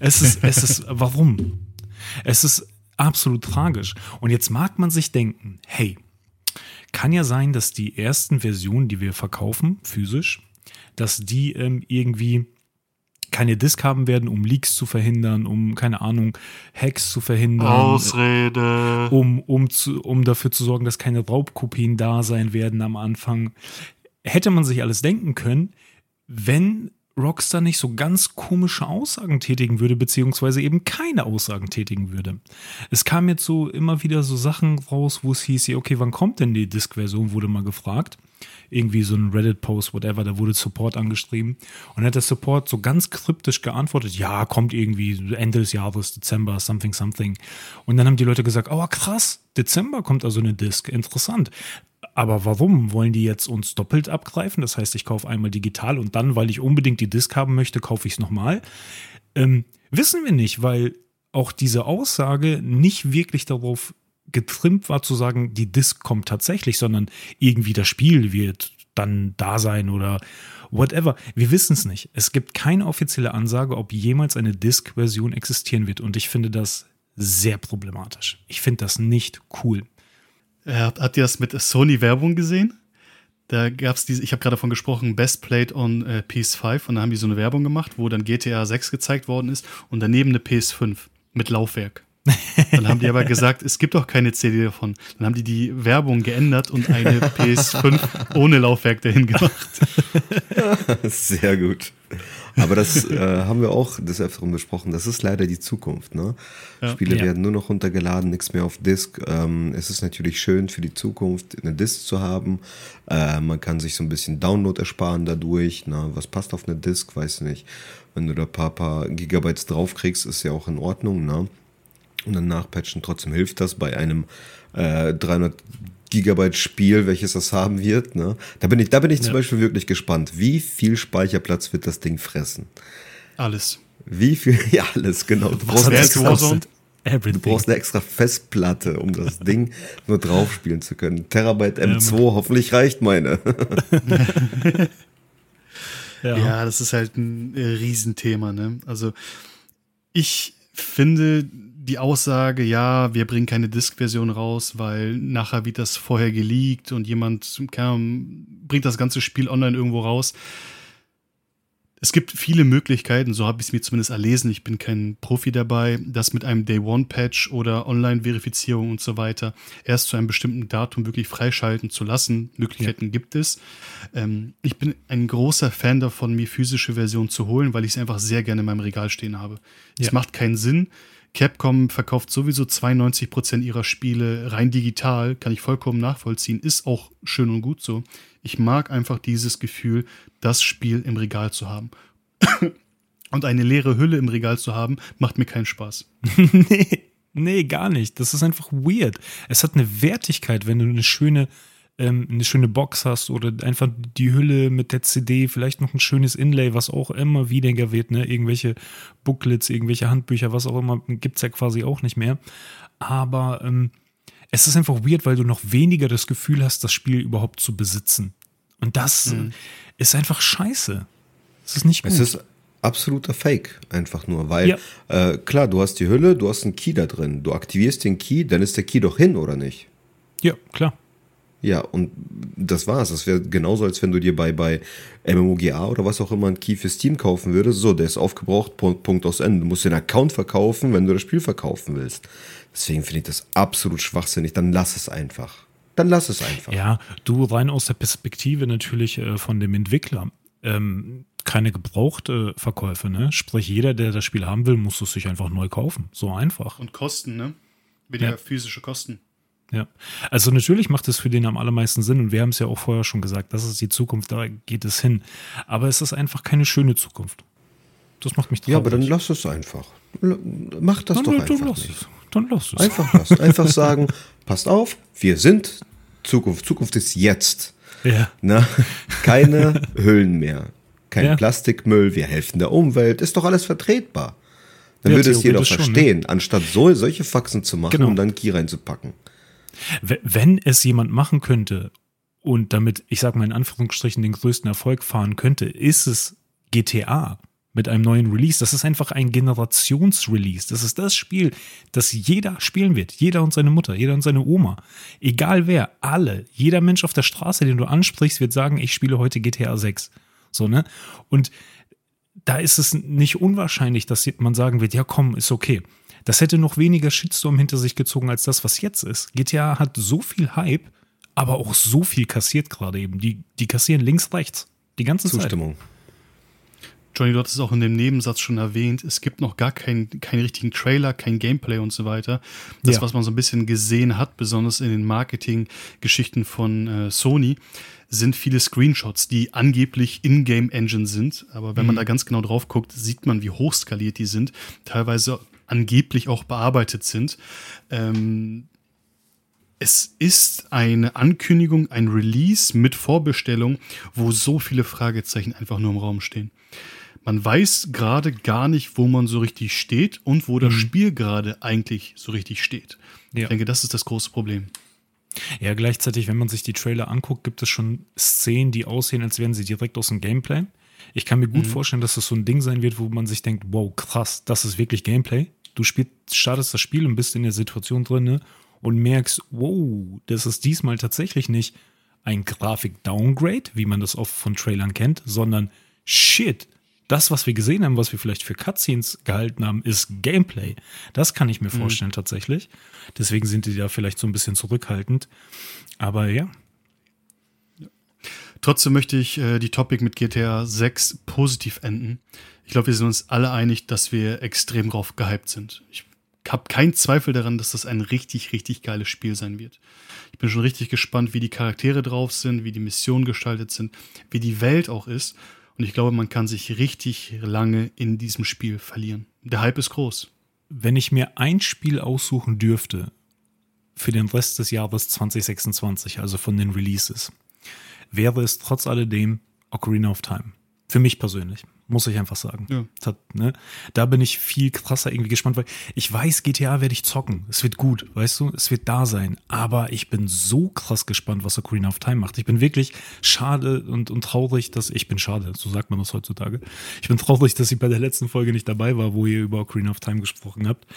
Warum? Es ist absolut tragisch. Und jetzt mag man sich denken, hey, kann ja sein, dass die ersten Versionen, die wir verkaufen, physisch, dass die irgendwie keine Disk haben werden, um Leaks zu verhindern, um, keine Ahnung, Hacks zu verhindern. Ausrede. Um dafür zu sorgen, dass keine Raubkopien da sein werden am Anfang. Hätte man sich alles denken können, wenn Rockstar nicht so ganz komische Aussagen tätigen würde, beziehungsweise eben keine Aussagen tätigen würde. Es kam jetzt so immer wieder so Sachen raus, wo es hieß, okay, wann kommt denn die Disk-Version, wurde mal gefragt. Irgendwie so ein Reddit-Post, whatever, da wurde Support angeschrieben. Und dann hat der Support so ganz kryptisch geantwortet, ja, kommt irgendwie Ende des Jahres, Dezember, something. Und dann haben die Leute gesagt, oh krass, Dezember kommt also eine Disk, interessant. Aber warum wollen die jetzt uns doppelt abgreifen? Das heißt, ich kaufe einmal digital und dann, weil ich unbedingt die Disk haben möchte, kaufe ich es nochmal. Wissen wir nicht, weil auch diese Aussage nicht wirklich darauf getrimmt war, zu sagen, die Disk kommt tatsächlich, sondern irgendwie das Spiel wird dann da sein oder whatever. Wir wissen es nicht. Es gibt keine offizielle Ansage, ob jemals eine Disk-Version existieren wird. Und ich finde das sehr problematisch. Ich finde das nicht cool. Habt ihr das mit Sony-Werbung gesehen? Da gab es ich habe gerade davon gesprochen, Best Played on PS5 und da haben die so eine Werbung gemacht, wo dann GTA 6 gezeigt worden ist und daneben eine PS5 mit Laufwerk. Dann haben die aber gesagt, es gibt auch keine CD davon. Dann haben die Werbung geändert und eine PS5 ohne Laufwerk dahin gemacht. Sehr gut. Aber das haben wir auch des Öfteren besprochen. Das ist leider die Zukunft. Ne? Ja. Spiele werden nur noch runtergeladen, nichts mehr auf Disk. Es ist natürlich schön für die Zukunft, eine Disk zu haben. Man kann sich so ein bisschen Download ersparen dadurch. Ne? Was passt auf eine Disk, weiß nicht. Wenn du da ein paar Gigabytes draufkriegst, ist ja auch in Ordnung. Ne? Und dann nachpatchen. Trotzdem hilft das bei einem 300 Gigabyte Spiel, welches das haben wird. Ne? Da bin ich zum Beispiel wirklich gespannt. Wie viel Speicherplatz wird das Ding fressen? Alles. Wie viel? Ja, alles, genau. Du brauchst eine extra Festplatte, um das Ding nur drauf spielen zu können. Terabyte M2, hoffentlich reicht meine. Ja, das ist halt ein Riesenthema. Ne? Also ich finde die Aussage, ja, wir bringen keine Disk-Version raus, weil nachher wird das vorher geleakt und jemand bringt das ganze Spiel online irgendwo raus. Es gibt viele Möglichkeiten, so habe ich es mir zumindest erlesen, ich bin kein Profi dabei, das mit einem Day-One-Patch oder Online-Verifizierung und so weiter erst zu einem bestimmten Datum wirklich freischalten zu lassen. Möglichkeiten gibt es. Ich bin ein großer Fan davon, mir physische Versionen zu holen, weil ich es einfach sehr gerne in meinem Regal stehen habe. Es macht keinen Sinn. Capcom verkauft sowieso 92% ihrer Spiele rein digital, kann ich vollkommen nachvollziehen, ist auch schön und gut so. Ich mag einfach dieses Gefühl, das Spiel im Regal zu haben. Und eine leere Hülle im Regal zu haben, macht mir keinen Spaß. Nee, gar nicht. Das ist einfach weird. Es hat eine Wertigkeit, wenn du eine schöne Box hast oder einfach die Hülle mit der CD, vielleicht noch ein schönes Inlay, was auch immer widerger wird, ne? Irgendwelche Booklets, irgendwelche Handbücher, was auch immer, gibt's ja quasi auch nicht mehr. Aber es ist einfach weird, weil du noch weniger das Gefühl hast, das Spiel überhaupt zu besitzen. Und das ist einfach scheiße. Es ist nicht gut. Es ist absoluter Fake, einfach nur, weil klar, du hast die Hülle, du hast einen Key da drin, du aktivierst den Key, dann ist der Key doch hin, oder nicht? Ja, klar. Ja, und das war's. Das wäre genauso, als wenn du dir bei MMOGA oder was auch immer einen Key für Steam kaufen würdest. So, der ist aufgebraucht, Punkt aus Ende. Du musst den Account verkaufen, wenn du das Spiel verkaufen willst. Deswegen finde ich das absolut schwachsinnig. Dann lass es einfach. Ja, du rein aus der Perspektive natürlich von dem Entwickler. Keine gebrauchte Verkäufe, ne? Sprich, jeder, der das Spiel haben will, muss es sich einfach neu kaufen. So einfach. Und Kosten, ne? Weniger physische Kosten. Ja, also natürlich macht es für den am allermeisten Sinn und wir haben es ja auch vorher schon gesagt, das ist die Zukunft, da geht es hin. Aber es ist einfach keine schöne Zukunft. Das macht mich traurig. Ja, aber dann lass es einfach. Mach das doch einfach nicht. Dann lass es. Einfach sagen, passt auf, wir sind Zukunft. Zukunft ist jetzt. Ja. Na, keine Hüllen mehr. Kein Plastikmüll, wir helfen der Umwelt. Ist doch alles vertretbar. Dann würde es jeder verstehen, ne? Anstatt solche Faxen zu machen und dann Key reinzupacken. Wenn es jemand machen könnte und damit, ich sag mal in Anführungsstrichen, den größten Erfolg fahren könnte, ist es GTA mit einem neuen Release. Das ist einfach ein Generationsrelease. Das ist das Spiel, das jeder spielen wird. Jeder und seine Mutter, jeder und seine Oma. Egal wer, alle. Jeder Mensch auf der Straße, den du ansprichst, wird sagen, ich spiele heute GTA 6. So, ne? Und da ist es nicht unwahrscheinlich, dass man sagen wird, ja komm, ist okay. Das hätte noch weniger Shitstorm hinter sich gezogen als das, was jetzt ist. GTA hat so viel Hype, aber auch so viel kassiert gerade eben. Die kassieren links, rechts. Die ganze Zustimmung. Zeit. Johnny, du hast es auch in dem Nebensatz schon erwähnt. Es gibt noch gar keinen richtigen Trailer, kein Gameplay und so weiter. Das, was man so ein bisschen gesehen hat, besonders in den Marketing-Geschichten von Sony, sind viele Screenshots, die angeblich In-Game-Engine sind. Aber wenn man da ganz genau drauf guckt, sieht man, wie hochskaliert die sind. Teilweise angeblich auch bearbeitet sind. Es ist eine Ankündigung, ein Release mit Vorbestellung, wo so viele Fragezeichen einfach nur im Raum stehen. Man weiß gerade gar nicht, wo man so richtig steht und wo das Spiel gerade eigentlich so richtig steht. Ja. Ich denke, das ist das große Problem. Ja, gleichzeitig, wenn man sich die Trailer anguckt, gibt es schon Szenen, die aussehen, als wären sie direkt aus dem Gameplay. Ich kann mir gut vorstellen, dass das so ein Ding sein wird, wo man sich denkt, wow, krass, das ist wirklich Gameplay. Du startest das Spiel und bist in der Situation drin, ne? und merkst, wow, das ist diesmal tatsächlich nicht ein Grafik-Downgrade, wie man das oft von Trailern kennt, sondern shit, das, was wir gesehen haben, was wir vielleicht für Cutscenes gehalten haben, ist Gameplay. Das kann ich mir vorstellen tatsächlich. Deswegen sind die da vielleicht so ein bisschen zurückhaltend. Aber ja. Trotzdem möchte ich die Topic mit GTA 6 positiv enden. Ich glaube, wir sind uns alle einig, dass wir extrem drauf gehypt sind. Ich habe keinen Zweifel daran, dass das ein richtig, richtig geiles Spiel sein wird. Ich bin schon richtig gespannt, wie die Charaktere drauf sind, wie die Missionen gestaltet sind, wie die Welt auch ist. Und ich glaube, man kann sich richtig lange in diesem Spiel verlieren. Der Hype ist groß. Wenn ich mir ein Spiel aussuchen dürfte für den Rest des Jahres 2026, also von den Releases, wäre es trotz alledem Ocarina of Time. Für mich persönlich, muss ich einfach sagen. Ja. Da bin ich viel krasser irgendwie gespannt, weil ich weiß, GTA werde ich zocken. Es wird gut, weißt du, es wird da sein. Aber ich bin so krass gespannt, was Ocarina of Time macht. Ich bin wirklich schade und traurig, so sagt man das heutzutage. Ich bin traurig, dass ich bei der letzten Folge nicht dabei war, wo ihr über Ocarina of Time gesprochen habt.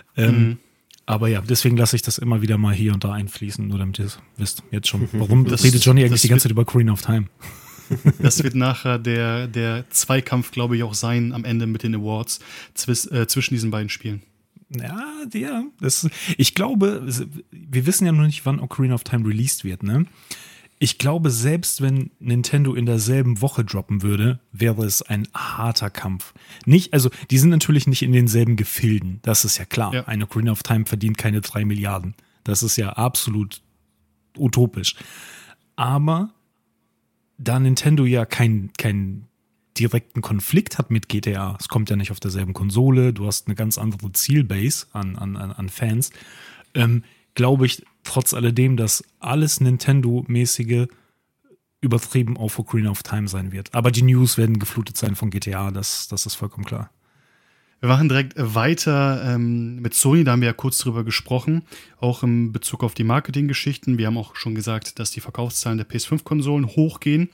Aber ja, deswegen lasse ich das immer wieder mal hier und da einfließen, nur damit ihr es wisst. Jetzt schon. Warum redet Johnny eigentlich die ganze Zeit über Ocarina of Time? Das wird nachher der Zweikampf, glaube ich, auch sein am Ende mit den Awards zwischen diesen beiden Spielen. Ja. Ich glaube, wir wissen ja noch nicht, wann Ocarina of Time released wird, ne? Ich glaube, selbst wenn Nintendo in derselben Woche droppen würde, wäre es ein harter Kampf. Also die sind natürlich nicht in denselben Gefilden, das ist ja klar. Ja. Ein Ocarina of Time verdient keine 3 Milliarden. Das ist ja absolut utopisch. Aber da Nintendo ja keinen direkten Konflikt hat mit GTA, es kommt ja nicht auf derselben Konsole, du hast eine ganz andere Zielbase an Fans, glaube ich trotz alledem, dass alles Nintendo-mäßige übertrieben auf Ocarina of Time sein wird. Aber die News werden geflutet sein von GTA, das ist vollkommen klar. Wir machen direkt weiter mit Sony, da haben wir ja kurz drüber gesprochen, auch in Bezug auf die Marketinggeschichten. Wir haben auch schon gesagt, dass die Verkaufszahlen der PS5-Konsolen hochgehen.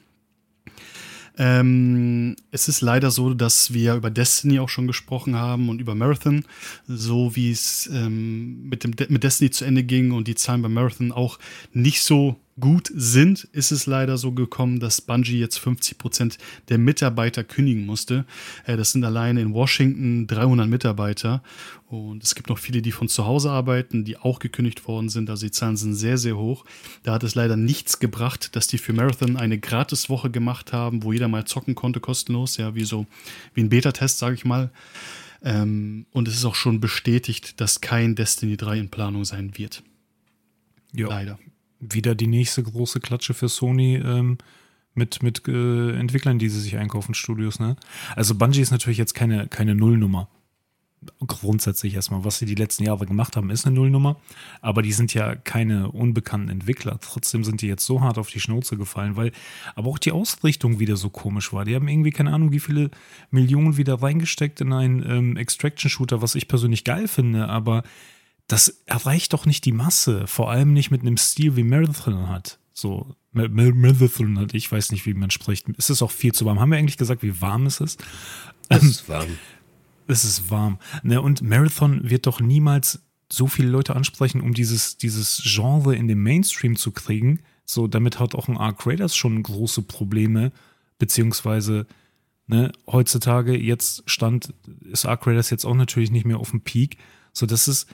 Es ist leider so, dass wir über Destiny auch schon gesprochen haben und über Marathon, so wie es mit Destiny zu Ende ging und die Zahlen bei Marathon auch nicht so gut sind, ist es leider so gekommen, dass Bungie jetzt 50% der Mitarbeiter kündigen musste. Das sind alleine in Washington 300 Mitarbeiter und es gibt noch viele, die von zu Hause arbeiten, die auch gekündigt worden sind. Also die Zahlen sind sehr, sehr hoch. Da hat es leider nichts gebracht, dass die für Marathon eine Gratiswoche gemacht haben, wo jeder mal zocken konnte, kostenlos, ja, wie ein Beta-Test, sage ich mal. Und es ist auch schon bestätigt, dass kein Destiny 3 in Planung sein wird. Ja. Leider. Wieder die nächste große Klatsche für Sony mit Entwicklern, die sie sich einkaufen, Studios, ne? Also Bungie ist natürlich jetzt keine Nullnummer. Grundsätzlich erstmal, was sie die letzten Jahre gemacht haben, ist eine Nullnummer, aber die sind ja keine unbekannten Entwickler. Trotzdem sind die jetzt so hart auf die Schnauze gefallen, weil aber auch die Ausrichtung wieder so komisch war. Die haben irgendwie keine Ahnung, wie viele Millionen wieder reingesteckt in einen Extraction-Shooter, was ich persönlich geil finde, aber das erreicht doch nicht die Masse, vor allem nicht mit einem Stil wie Marathon hat. So, Marathon hat, ich weiß nicht, wie man spricht. Es ist auch viel zu warm. Haben wir eigentlich gesagt, wie warm es ist? Es ist warm. Es ist warm. Ne, und Marathon wird doch niemals so viele Leute ansprechen, um dieses Genre in den Mainstream zu kriegen. So, damit hat auch ein Arc Raiders schon große Probleme, beziehungsweise heutzutage ist Arc Raiders jetzt auch natürlich nicht mehr auf dem Peak. So, das ist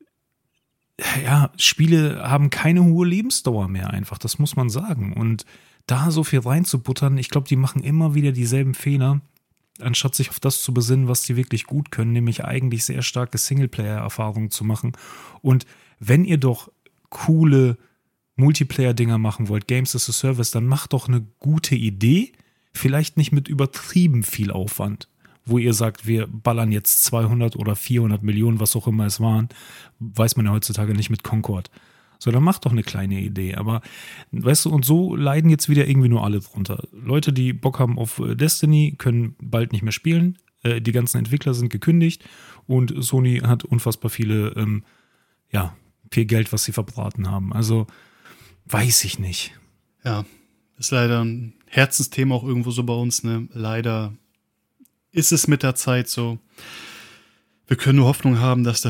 Spiele haben keine hohe Lebensdauer mehr einfach, das muss man sagen. Und da so viel reinzubuttern, ich glaube, die machen immer wieder dieselben Fehler, anstatt sich auf das zu besinnen, was die wirklich gut können, nämlich eigentlich sehr starke Singleplayer-Erfahrungen zu machen. Und wenn ihr doch coole Multiplayer-Dinger machen wollt, Games as a Service, dann macht doch eine gute Idee, vielleicht nicht mit übertrieben viel Aufwand, wo ihr sagt, wir ballern jetzt 200 oder 400 Millionen, was auch immer es waren, weiß man ja heutzutage nicht mit Concord. So, dann macht doch eine kleine Idee. Aber, weißt du, und so leiden jetzt wieder irgendwie nur alle drunter. Leute, die Bock haben auf Destiny, können bald nicht mehr spielen. Die ganzen Entwickler sind gekündigt und Sony hat unfassbar viel Geld, was sie verbraten haben. Also, weiß ich nicht. Ja, ist leider ein Herzensthema auch irgendwo so bei uns, ne? Leider ist es mit der Zeit so. Wir können nur Hoffnung haben, dass da vielleicht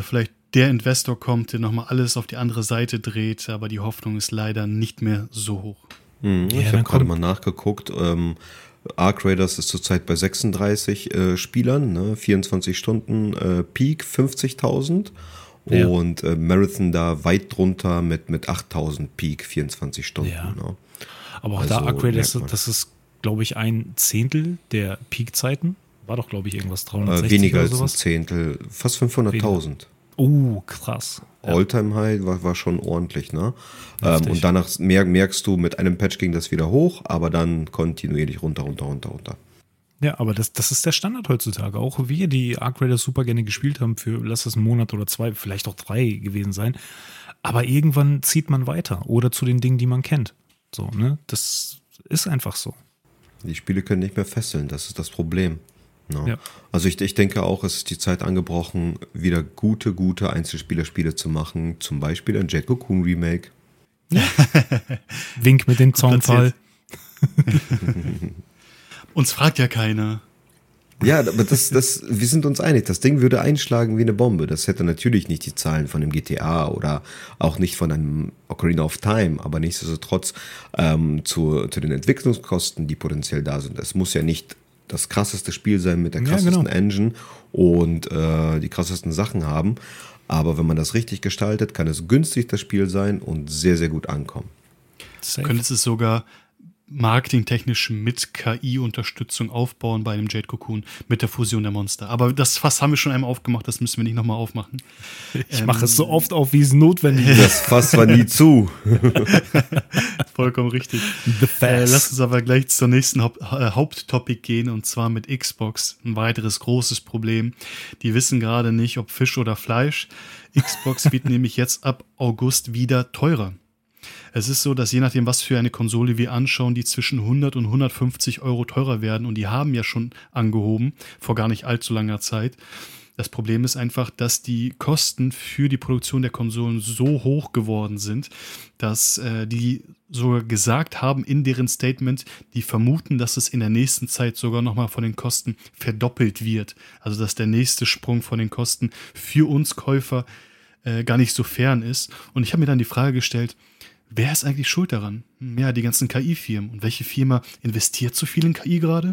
der Investor kommt, der nochmal alles auf die andere Seite dreht, aber die Hoffnung ist leider nicht mehr so hoch. Ich habe gerade mal nachgeguckt. Arc Raiders ist zurzeit bei 36 Spielern, ne? 24 Stunden Peak 50.000 und Marathon da weit drunter mit 8.000 Peak 24 Stunden. Ja. Ne? Aber auch da Arc Raiders, das ist, glaube ich, 1/10 der Peak-Zeiten. War doch, glaube ich, irgendwas 360 weniger oder als sowas. ein Zehntel, fast 500.000. Oh, krass. Ja. All-Time-High war schon ordentlich, ne? Heftig. Und danach merkst du, mit einem Patch ging das wieder hoch, aber dann kontinuierlich runter. Ja, aber das ist der Standard heutzutage. Auch wir, die Arc Raiders super gerne gespielt haben, für lass es einen Monat oder 2, vielleicht auch 3 gewesen sein. Aber irgendwann zieht man weiter oder zu den Dingen, die man kennt. So, ne? Das ist einfach so. Die Spiele können nicht mehr fesseln, das ist das Problem. No. Ja. Also ich denke auch, es ist die Zeit angebrochen, wieder gute Einzelspielerspiele zu machen. Zum Beispiel ein Jet Cocoon Remake. Wink mit dem Zaunfall. Uns fragt ja keiner. Ja, aber wir sind uns einig, das Ding würde einschlagen wie eine Bombe. Das hätte natürlich nicht die Zahlen von einem GTA oder auch nicht von einem Ocarina of Time, aber nichtsdestotrotz zu den Entwicklungskosten, die potenziell da sind. Es muss ja nicht das krasseste Spiel sein mit der krassesten Engine und die krassesten Sachen haben. Aber wenn man das richtig gestaltet, kann es günstig das Spiel sein und sehr, sehr gut ankommen. Könntest es sogar marketingtechnisch mit KI-Unterstützung aufbauen bei einem Jade Cocoon mit der Fusion der Monster. Aber das Fass haben wir schon einmal aufgemacht, das müssen wir nicht nochmal aufmachen. Ich mache es so oft auf, wie es notwendig ist. Das Fass war nie zu. Vollkommen richtig. The Fass. Lass uns aber gleich zur nächsten Haupttopic gehen, und zwar mit Xbox. Ein weiteres großes Problem. Die wissen gerade nicht, ob Fisch oder Fleisch. Xbox wird nämlich jetzt ab August wieder teurer. Es ist so, dass je nachdem, was für eine Konsole wir anschauen, die zwischen 100 und 150 Euro teurer werden. Und die haben ja schon angehoben, vor gar nicht allzu langer Zeit. Das Problem ist einfach, dass die Kosten für die Produktion der Konsolen so hoch geworden sind, dass die sogar gesagt haben in deren Statement, die vermuten, dass es in der nächsten Zeit sogar nochmal von den Kosten verdoppelt wird. Also dass der nächste Sprung von den Kosten für uns Käufer gar nicht so fern ist. Und ich habe mir dann die Frage gestellt, wer ist eigentlich schuld daran? Ja, die ganzen KI-Firmen. Und welche Firma investiert so viel in KI gerade?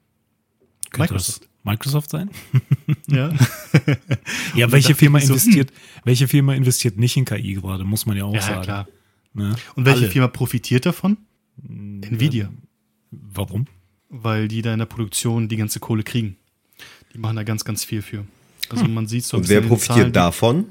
Microsoft sein? Ja. Ja, welche Firma investiert nicht in KI gerade, muss man ja auch sagen. Ja, klar. Ne? Und welche Alle. Firma profitiert davon? Nvidia. Warum? Weil die da in der Produktion die ganze Kohle kriegen. Die machen da ganz, ganz viel für. Also man sieht so ein Und wer bisschen in den profitiert Zahlen, davon?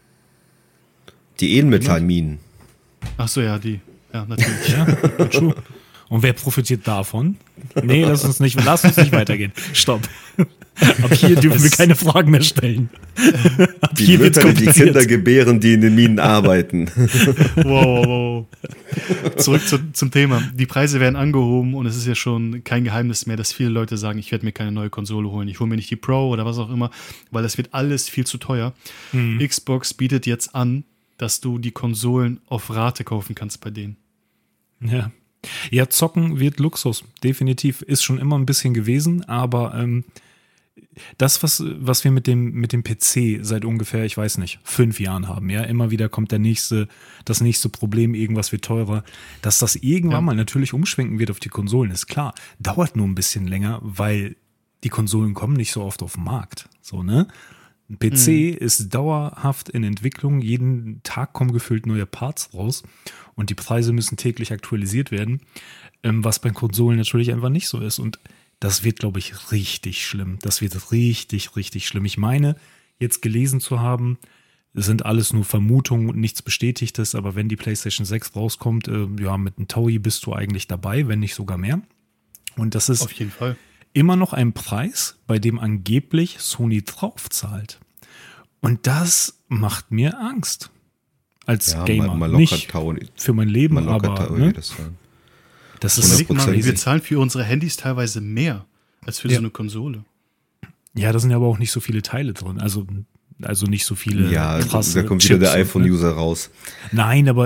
Die Edelmetallminen. Ach so, ja, die. Ja, natürlich. Ja, true. Und wer profitiert davon? Nee, lass uns nicht weitergehen. Stopp. Ab hier dürfen wir keine Fragen mehr stellen. Ab Die hier wird's Mütter, die die kompliziert. Kinder gebären, die in den Minen arbeiten. Wow. Zurück zum Thema. Die Preise werden angehoben und es ist ja schon kein Geheimnis mehr, dass viele Leute sagen, ich werde mir keine neue Konsole holen. Ich hole mir nicht die Pro oder was auch immer, weil das wird alles viel zu teuer. Xbox bietet jetzt an, dass du die Konsolen auf Rate kaufen kannst bei denen. Ja. Ja, zocken wird Luxus, definitiv. Ist schon immer ein bisschen gewesen, aber das, was wir mit dem PC seit ungefähr, ich weiß nicht, 5 Jahren haben, ja, immer wieder kommt das nächste Problem, irgendwas wird teurer, dass das irgendwann mal natürlich umschwenken wird auf die Konsolen, ist klar. Dauert nur ein bisschen länger, weil die Konsolen kommen nicht so oft auf den Markt, so, ne? Ein PC ist dauerhaft in Entwicklung, jeden Tag kommen gefühlt neue Parts raus und die Preise müssen täglich aktualisiert werden, was bei Konsolen natürlich einfach nicht so ist. Und das wird, glaube ich, richtig schlimm. Das wird richtig, richtig schlimm. Ich meine, jetzt gelesen zu haben, es sind alles nur Vermutungen und nichts Bestätigtes, aber wenn die PlayStation 6 rauskommt, ja, mit einem Taui bist du eigentlich dabei, wenn nicht sogar mehr. Und das ist Auf jeden Fall. immer noch ein Preis, bei dem angeblich Sony draufzahlt. Und das macht mir Angst. Als Gamer. mal nicht Taui, für mein Leben, mal locker aber Taui ne? das sagen. Das Überleg ist, mal, 100%. wir zahlen für unsere Handys teilweise mehr als für so eine Konsole. ja, da sind aber auch nicht so viele Teile drin. Also nicht so viele Ja, krasse da kommt wieder Chips der iPhone-User raus. Nein, aber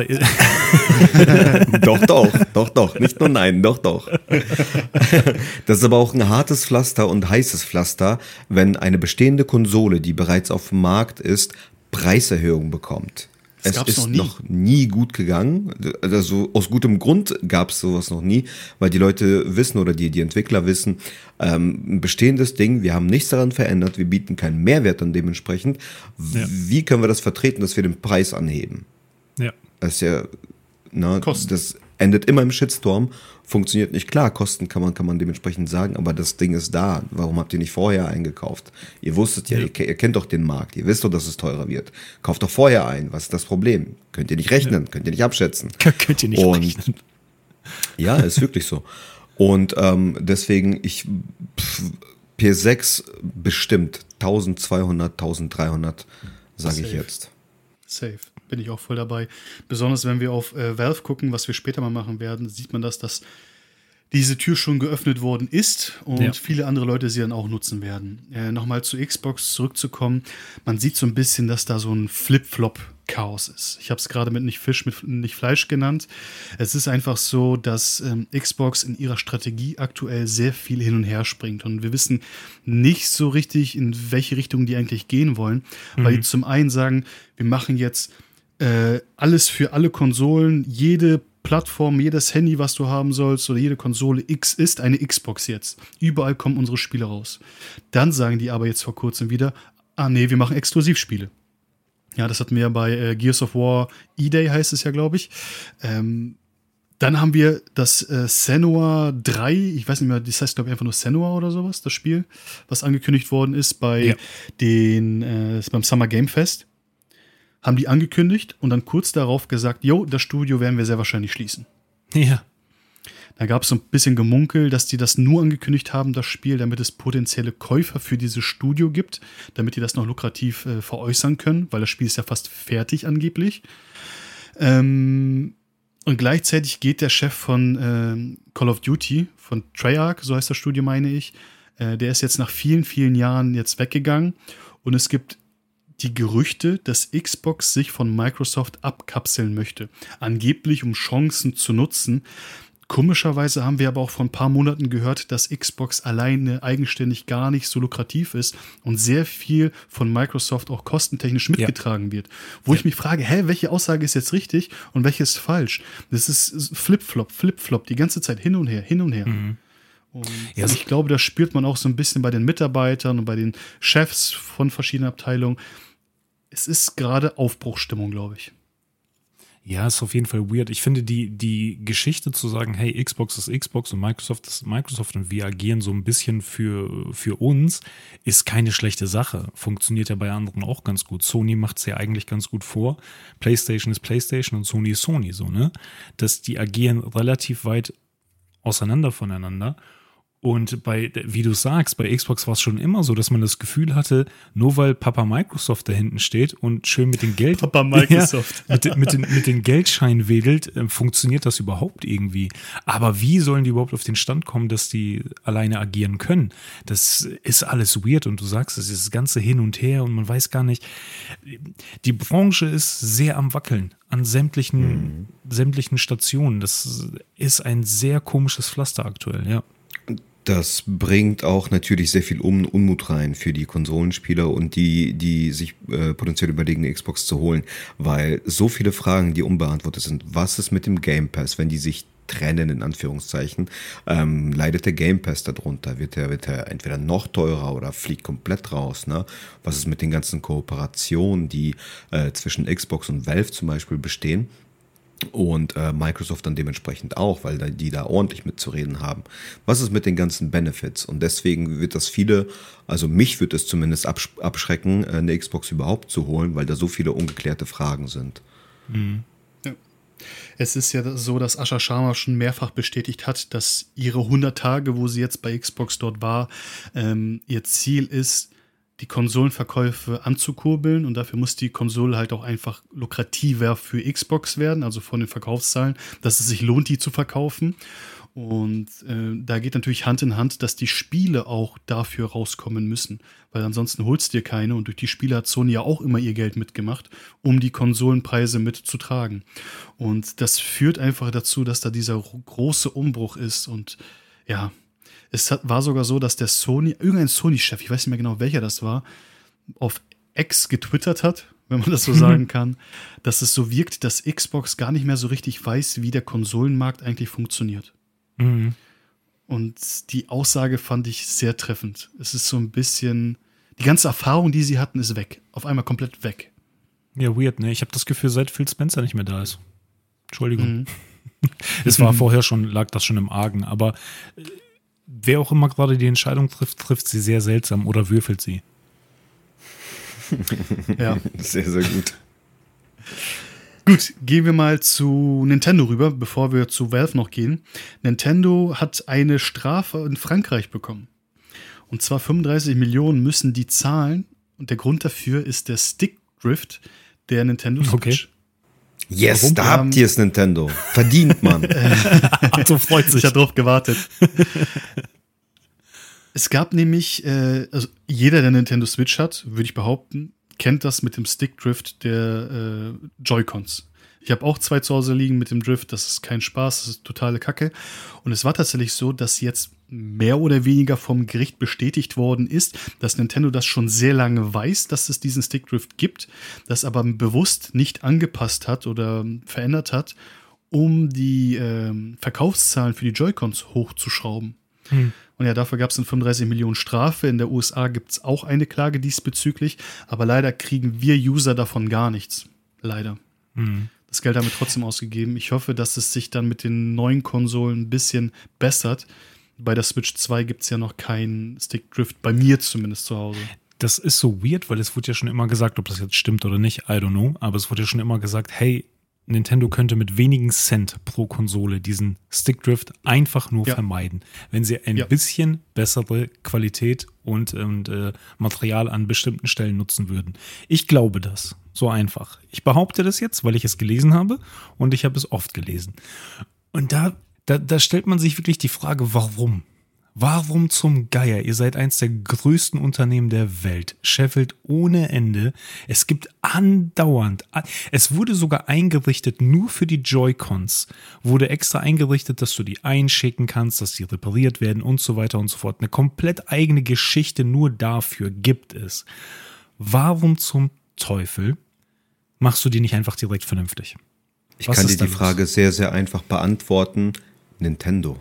Doch, nicht nur nein, doch. Das ist aber auch ein hartes Pflaster und heißes Pflaster, wenn eine bestehende Konsole, die bereits auf dem Markt ist, Preiserhöhung bekommt. Es ist noch nie gut gegangen. Also aus gutem Grund gab es sowas noch nie, weil die Leute wissen oder die Entwickler wissen, ein bestehendes Ding, wir haben nichts daran verändert, wir bieten keinen Mehrwert dann dementsprechend. Ja. Wie können wir das vertreten, dass wir den Preis anheben? Ja. Das ist ja, das endet immer im Shitstorm, funktioniert nicht. Klar, Kosten kann man dementsprechend sagen, aber das Ding ist da. Warum habt ihr nicht vorher eingekauft? Ihr wusstet ja, ihr kennt doch den Markt, ihr wisst doch, dass es teurer wird. Kauft doch vorher ein. Was ist das Problem? Könnt ihr nicht rechnen, könnt ihr nicht abschätzen. Könnt ihr nicht rechnen. Ja, ist wirklich so. Und deswegen, PS6 bestimmt 1200, 1300, sage ich jetzt. Safe. Bin ich auch voll dabei. Besonders wenn wir auf Valve gucken, was wir später mal machen werden, sieht man, dass diese Tür schon geöffnet worden ist und viele andere Leute sie dann auch nutzen werden. Nochmal zu Xbox zurückzukommen. Man sieht so ein bisschen, dass da so ein Flip-Flop-Chaos ist. Ich habe es gerade mit nicht Fisch, mit nicht Fleisch genannt. Es ist einfach so, dass Xbox in ihrer Strategie aktuell sehr viel hin und her springt. Und wir wissen nicht so richtig, in welche Richtung die eigentlich gehen wollen. Weil die zum einen sagen, wir machen jetzt alles für alle Konsolen, jede Plattform, jedes Handy, was du haben sollst, oder jede Konsole X ist eine Xbox jetzt. Überall kommen unsere Spiele raus. Dann sagen die aber jetzt vor kurzem wieder, wir machen Exklusivspiele. Ja, das hatten wir ja bei Gears of War E-Day, heißt es ja, glaube ich. Dann haben wir das Senua 3, ich weiß nicht mehr, das heißt, glaube ich, einfach nur Senua oder sowas, das Spiel, was angekündigt worden ist beim Summer Game Fest. Haben die angekündigt und dann kurz darauf gesagt, das Studio werden wir sehr wahrscheinlich schließen. Ja. Da gab es so ein bisschen Gemunkel, dass die das nur angekündigt haben, das Spiel, damit es potenzielle Käufer für dieses Studio gibt, damit die das noch lukrativ veräußern können, weil das Spiel ist ja fast fertig angeblich. Und gleichzeitig geht der Chef von Call of Duty, von Treyarch, so heißt das Studio, meine ich, der ist jetzt nach vielen, vielen Jahren jetzt weggegangen und es gibt die Gerüchte, dass Xbox sich von Microsoft abkapseln möchte. Angeblich, um Chancen zu nutzen. Komischerweise haben wir aber auch vor ein paar Monaten gehört, dass Xbox alleine eigenständig gar nicht so lukrativ ist und sehr viel von Microsoft auch kostentechnisch mitgetragen wird. Wo ich mich frage, welche Aussage ist jetzt richtig und welche ist falsch? Das ist Flip-Flop, die ganze Zeit hin und her. Mhm. Und ich glaube, das spürt man auch so ein bisschen bei den Mitarbeitern und bei den Chefs von verschiedenen Abteilungen. Es ist gerade Aufbruchsstimmung, glaube ich. Ja, ist auf jeden Fall weird. Ich finde die Geschichte zu sagen, hey, Xbox ist Xbox und Microsoft ist Microsoft und wir agieren so ein bisschen für uns, ist keine schlechte Sache. Funktioniert ja bei anderen auch ganz gut. Sony macht es ja eigentlich ganz gut vor. PlayStation ist PlayStation und Sony ist Sony, so, ne? Dass die agieren relativ weit auseinander voneinander. Und wie du sagst, bei Xbox war es schon immer so, dass man das Gefühl hatte, nur weil Papa Microsoft da hinten steht und schön mit den mit den Geldscheinen wedelt, funktioniert das überhaupt irgendwie. Aber wie sollen die überhaupt auf den Stand kommen, dass die alleine agieren können? Das ist alles weird und du sagst, es ist das ganze Hin und Her und man weiß gar nicht. Die Branche ist sehr am Wackeln an sämtlichen Stationen. Das ist ein sehr komisches Pflaster aktuell, ja. Das bringt auch natürlich sehr viel Unmut rein für die Konsolenspieler und die sich potenziell überlegen, eine Xbox zu holen, weil so viele Fragen, die unbeantwortet sind. Was ist mit dem Game Pass, wenn die sich trennen, in Anführungszeichen, leidet der Game Pass darunter? Wird er entweder noch teurer oder fliegt komplett raus? Ne? Was ist mit den ganzen Kooperationen, die zwischen Xbox und Valve zum Beispiel bestehen? Und Microsoft dann dementsprechend auch, weil die da ordentlich mitzureden haben. Was ist mit den ganzen Benefits? Und deswegen wird das mich wird es zumindest abschrecken, eine Xbox überhaupt zu holen, weil da so viele ungeklärte Fragen sind. Mhm. Ja. Es ist ja so, dass Asha Sharma schon mehrfach bestätigt hat, dass ihre 100 Tage, wo sie jetzt bei Xbox dort war, ihr Ziel ist, die Konsolenverkäufe anzukurbeln und dafür muss die Konsole halt auch einfach lukrativer für Xbox werden, also von den Verkaufszahlen, dass es sich lohnt, die zu verkaufen. Und da geht natürlich Hand in Hand, dass die Spiele auch dafür rauskommen müssen, weil ansonsten holst du dir keine und durch die Spiele hat Sony ja auch immer ihr Geld mitgemacht, um die Konsolenpreise mitzutragen. Und das führt einfach dazu, dass da dieser große Umbruch ist und ja, es war sogar so, dass irgendein Sony-Chef, ich weiß nicht mehr genau, welcher das war, auf X getwittert hat, wenn man das so sagen kann, dass es so wirkt, dass Xbox gar nicht mehr so richtig weiß, wie der Konsolenmarkt eigentlich funktioniert. Mhm. Und die Aussage fand ich sehr treffend. Es ist so ein bisschen, die ganze Erfahrung, die sie hatten, ist weg. Auf einmal komplett weg. Ja, weird, ne? Ich habe das Gefühl, seit Phil Spencer nicht mehr da ist. Entschuldigung. Es war vorher schon, lag das schon im Argen, aber wer auch immer gerade die Entscheidung trifft, trifft sie sehr seltsam oder würfelt sie. Ja. Sehr, sehr gut. Gut, gehen wir mal zu Nintendo rüber, bevor wir zu Valve noch gehen. Nintendo hat eine Strafe in Frankreich bekommen. Und zwar 35 Millionen müssen die zahlen. Und der Grund dafür ist der Stick-Drift der Nintendo Switch. Okay. Yes, Warum? da habt ihr es, Nintendo. Verdient man. Arthur freut sich. Ich habe drauf gewartet. Es gab nämlich, also jeder, der Nintendo Switch hat, würde ich behaupten, kennt das mit dem Stick-Drift der Joy-Cons. Ich habe auch 2 zu Hause liegen mit dem Drift, das ist kein Spaß, das ist totale Kacke. Und es war tatsächlich so, dass jetzt mehr oder weniger vom Gericht bestätigt worden ist, dass Nintendo das schon sehr lange weiß, dass es diesen Stick-Drift gibt, das aber bewusst nicht angepasst hat oder verändert hat, um die Verkaufszahlen für die Joy-Cons hochzuschrauben. Und ja, dafür gab es eine 35 Millionen Strafe. In der USA gibt es auch eine Klage diesbezüglich, aber leider kriegen wir User davon gar nichts. Leider. Das Geld haben wir trotzdem ausgegeben. Ich hoffe, dass es sich dann mit den neuen Konsolen ein bisschen bessert. Bei der Switch 2 gibt es ja noch keinen Stick-Drift, bei mir zumindest zu Hause. Das ist so weird, weil es wurde ja schon immer gesagt, ob das jetzt stimmt oder nicht, I don't know, aber es wurde ja schon immer gesagt, hey, Nintendo könnte mit wenigen Cent pro Konsole diesen Stick-Drift einfach nur vermeiden, wenn sie ein bisschen bessere Qualität und Material an bestimmten Stellen nutzen würden. Ich glaube das, so einfach. Ich behaupte das jetzt, weil ich es gelesen habe und ich habe es oft gelesen. Und da stellt man sich wirklich die Frage, warum? Warum zum Geier? Ihr seid eins der größten Unternehmen der Welt. Scheffelt ohne Ende. Es gibt andauernd. Es wurde sogar eingerichtet, nur für die Joy-Cons. Wurde extra eingerichtet, dass du die einschicken kannst, dass die repariert werden und so weiter und so fort. Eine komplett eigene Geschichte nur dafür gibt es. Warum zum Teufel machst du die nicht einfach direkt vernünftig? Ich kann dir die Frage sehr, sehr einfach beantworten. Nintendo.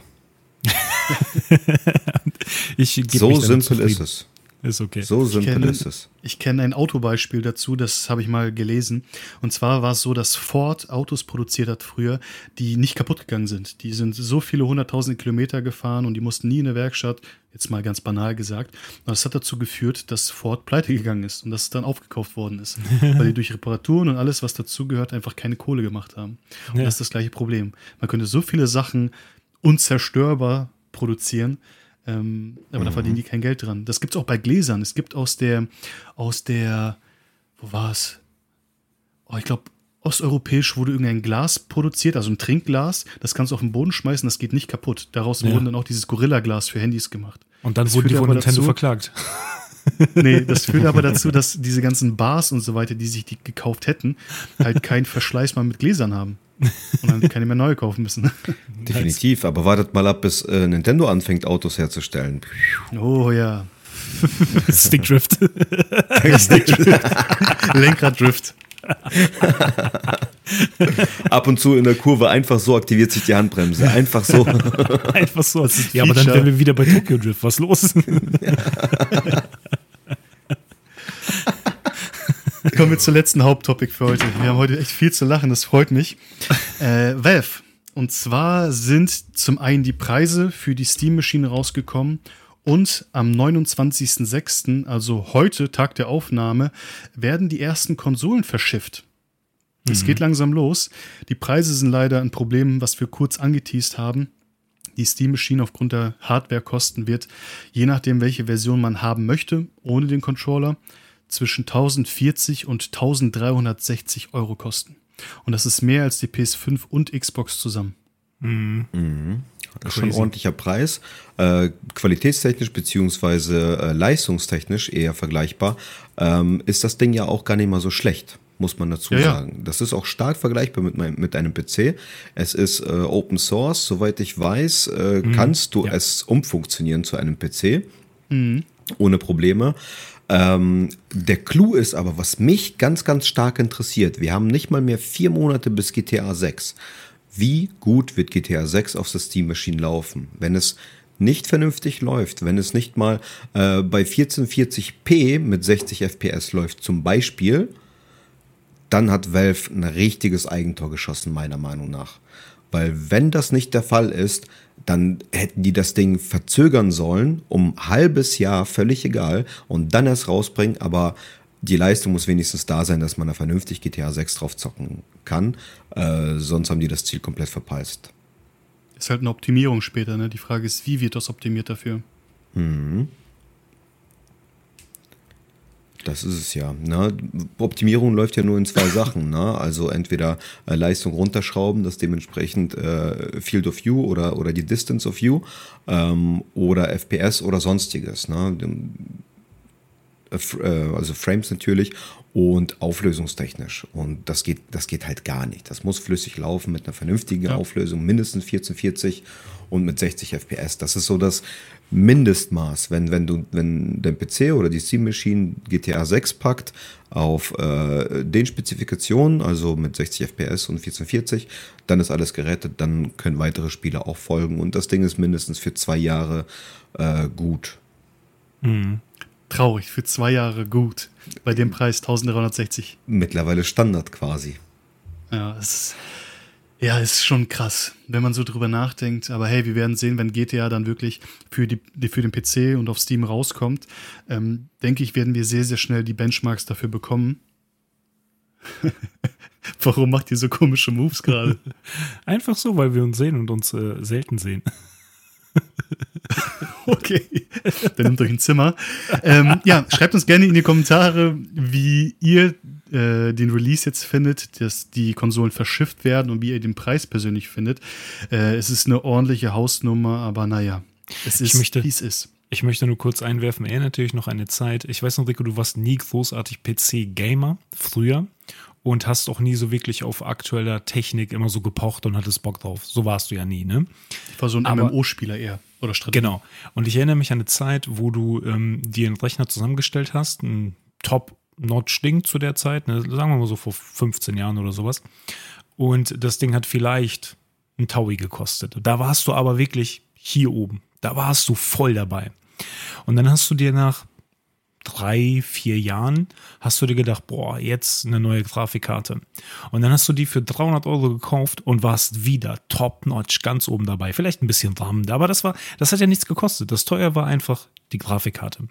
So simpel ist es. Ist okay. So simpel ist es. Ich kenne ein Autobeispiel dazu, das habe ich mal gelesen. Und zwar war es so, dass Ford Autos produziert hat früher, die nicht kaputt gegangen sind. Die sind so viele 100.000 Kilometer gefahren und die mussten nie in der Werkstatt, jetzt mal ganz banal gesagt. Und das hat dazu geführt, dass Ford pleite gegangen ist und dass es dann aufgekauft worden ist. Weil die durch Reparaturen und alles, was dazugehört, einfach keine Kohle gemacht haben. Und das ist das gleiche Problem. Man könnte so viele Sachen unzerstörbar produzieren, aber da verdienen die kein Geld dran. Das gibt es auch bei Gläsern. Es gibt aus der, wo war es? Oh, ich glaube, osteuropäisch wurde irgendein Glas produziert, also ein Trinkglas. Das kannst du auf den Boden schmeißen, das geht nicht kaputt. Daraus wurden dann auch dieses Gorilla-Glas für Handys gemacht. Und dann wurden die von Nintendo verklagt. Nee, das führt aber dazu, dass diese ganzen Bars und so weiter, die sich die gekauft hätten, halt keinen Verschleiß mal mit Gläsern haben. Und dann keine mehr neue kaufen müssen. Definitiv, aber wartet mal ab, bis Nintendo anfängt, Autos herzustellen. Oh ja. Stickdrift. Lenkraddrift. Ab und zu in der Kurve einfach so aktiviert sich die Handbremse. Einfach so. Einfach so. Ja, aber dann wären wir wieder bei Tokyo Drift. Was los? Kommen wir zur letzten Haupttopic für heute. Wir haben heute echt viel zu lachen, das freut mich. Valve. Und zwar sind zum einen die Preise für die Steam-Maschine rausgekommen und am 29.06., also heute, Tag der Aufnahme, werden die ersten Konsolen verschifft. Es geht langsam los. Die Preise sind leider ein Problem, was wir kurz angeteast haben. Die Steam-Maschine aufgrund der Hardwarekosten wird, je nachdem, welche Version man haben möchte, ohne den Controller, zwischen 1040 und 1360 Euro kosten. Und das ist mehr als die PS5 und Xbox zusammen. Das ist schon ein ordentlicher Preis. Qualitätstechnisch beziehungsweise leistungstechnisch eher vergleichbar. Ist das Ding ja auch gar nicht mal so schlecht, muss man dazu sagen. Das ist auch stark vergleichbar mit einem PC. Es ist Open Source, soweit ich weiß, kannst du es umfunktionieren zu einem PC. Ohne Probleme. Der Clou ist aber, was mich ganz, ganz stark interessiert, wir haben nicht mal mehr 4 Monate bis GTA 6. Wie gut wird GTA 6 auf der Steam Machine laufen? Wenn es nicht vernünftig läuft, wenn es nicht mal bei 1440p mit 60 FPS läuft zum Beispiel, dann hat Valve ein richtiges Eigentor geschossen, meiner Meinung nach. Weil wenn das nicht der Fall ist, dann hätten die das Ding verzögern sollen, um ein halbes Jahr, völlig egal, und dann erst rausbringen, aber die Leistung muss wenigstens da sein, dass man da vernünftig GTA 6 drauf zocken kann, sonst haben die das Ziel komplett verpasst. Ist halt eine Optimierung später, ne? Die Frage ist, wie wird das optimiert dafür? Das ist es ja. Ne? Optimierung läuft ja nur in 2 Sachen. Ne? Also entweder Leistung runterschrauben, das dementsprechend Field of View oder die Distance of View oder FPS oder sonstiges. Ne? Also Frames natürlich und auflösungstechnisch. Und das geht halt gar nicht. Das muss flüssig laufen mit einer vernünftigen Auflösung, mindestens 1440 und mit 60 FPS. Das ist so das Mindestmaß. Wenn dein PC oder die Steam Machine GTA 6 packt auf den Spezifikationen, also mit 60 FPS und 1440, dann ist alles gerettet, dann können weitere Spiele auch folgen und das Ding ist mindestens für 2 Jahre gut. Traurig, für 2 Jahre gut. Bei dem Preis 1360. Mittlerweile Standard quasi. Ja, es ist schon krass, wenn man so drüber nachdenkt. Aber hey, wir werden sehen, wenn GTA dann wirklich für den PC und auf Steam rauskommt, denke ich, werden wir sehr, sehr schnell die Benchmarks dafür bekommen. Warum macht ihr so komische Moves gerade? Einfach so, weil wir uns sehen und uns selten sehen. Okay, dann nehmt euch ein Zimmer. Schreibt uns gerne in die Kommentare, wie ihr den Release jetzt findet, dass die Konsolen verschifft werden und wie ihr den Preis persönlich findet. Es ist eine ordentliche Hausnummer, aber naja, es ist, wie es ist. Ich möchte nur kurz einwerfen, erinnert natürlich noch eine Zeit, ich weiß noch, Rico, du warst nie großartig PC-Gamer früher und hast auch nie so wirklich auf aktueller Technik immer so gepocht und hattest Bock drauf. So warst du ja nie, ne? Ich war so ein MMO-Spieler eher. Oder Strategie. Genau. Und ich erinnere mich an eine Zeit, wo du dir einen Rechner zusammengestellt hast, ein Top-Notch-Ding zu der Zeit, ne? Sagen wir mal so vor 15 Jahren oder sowas. Und das Ding hat vielleicht ein Taui gekostet. Da warst du aber wirklich hier oben. Da warst du voll dabei. Und dann hast du dir nach 3, 4 Jahren hast du dir gedacht, boah, jetzt eine neue Grafikkarte. Und dann hast du die für 300 € gekauft und warst wieder top-notch, ganz oben dabei. Vielleicht ein bisschen RAM, aber das hat ja nichts gekostet. Das teuer war einfach die Grafikkarte.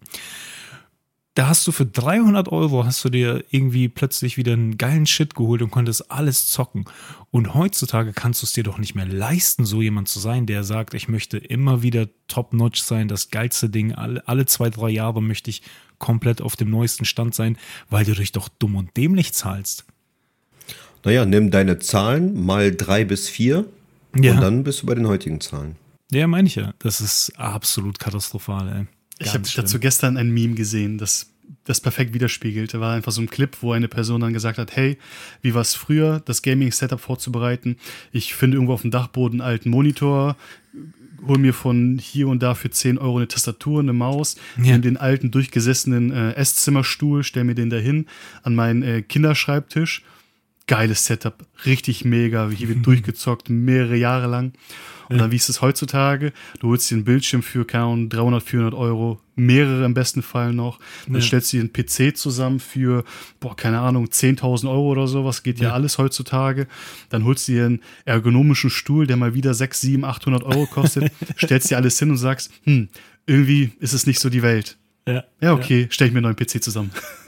Da hast du für 300 € hast du dir irgendwie plötzlich wieder einen geilen Shit geholt und konntest alles zocken. Und heutzutage kannst du es dir doch nicht mehr leisten, so jemand zu sein, der sagt, ich möchte immer wieder top-notch sein, das geilste Ding, alle 2, 3 Jahre möchte ich komplett auf dem neuesten Stand sein, weil du dich doch dumm und dämlich zahlst. Naja, nimm deine Zahlen mal 3 bis 4 und dann bist du bei den heutigen Zahlen. Ja, meine ich ja. Das ist absolut katastrophal, ey. Ich habe dazu gestern ein Meme gesehen, das perfekt widerspiegelt. Da war einfach so ein Clip, wo eine Person dann gesagt hat, hey, wie war es früher, das Gaming-Setup vorzubereiten? Ich finde irgendwo auf dem Dachboden einen alten Monitor, hol mir von hier und da für 10 € eine Tastatur, eine Maus, nehme den alten, durchgesessenen Esszimmerstuhl, stell mir den dahin an meinen Kinderschreibtisch. Geiles Setup, richtig mega, hier wird durchgezockt, mehrere Jahre lang. Und dann, wie ist es heutzutage? Du holst dir einen Bildschirm für, keine Ahnung, 300, 400 €, mehrere im besten Fall noch. Dann stellst du dir einen PC zusammen für, keine Ahnung, 10.000 € oder sowas, geht ja alles heutzutage. Dann holst du dir einen ergonomischen Stuhl, der mal wieder 600, 700, 800 € kostet, stellst dir alles hin und sagst, irgendwie ist es nicht so die Welt. Ja, okay, stell ich mir einen neuen PC zusammen.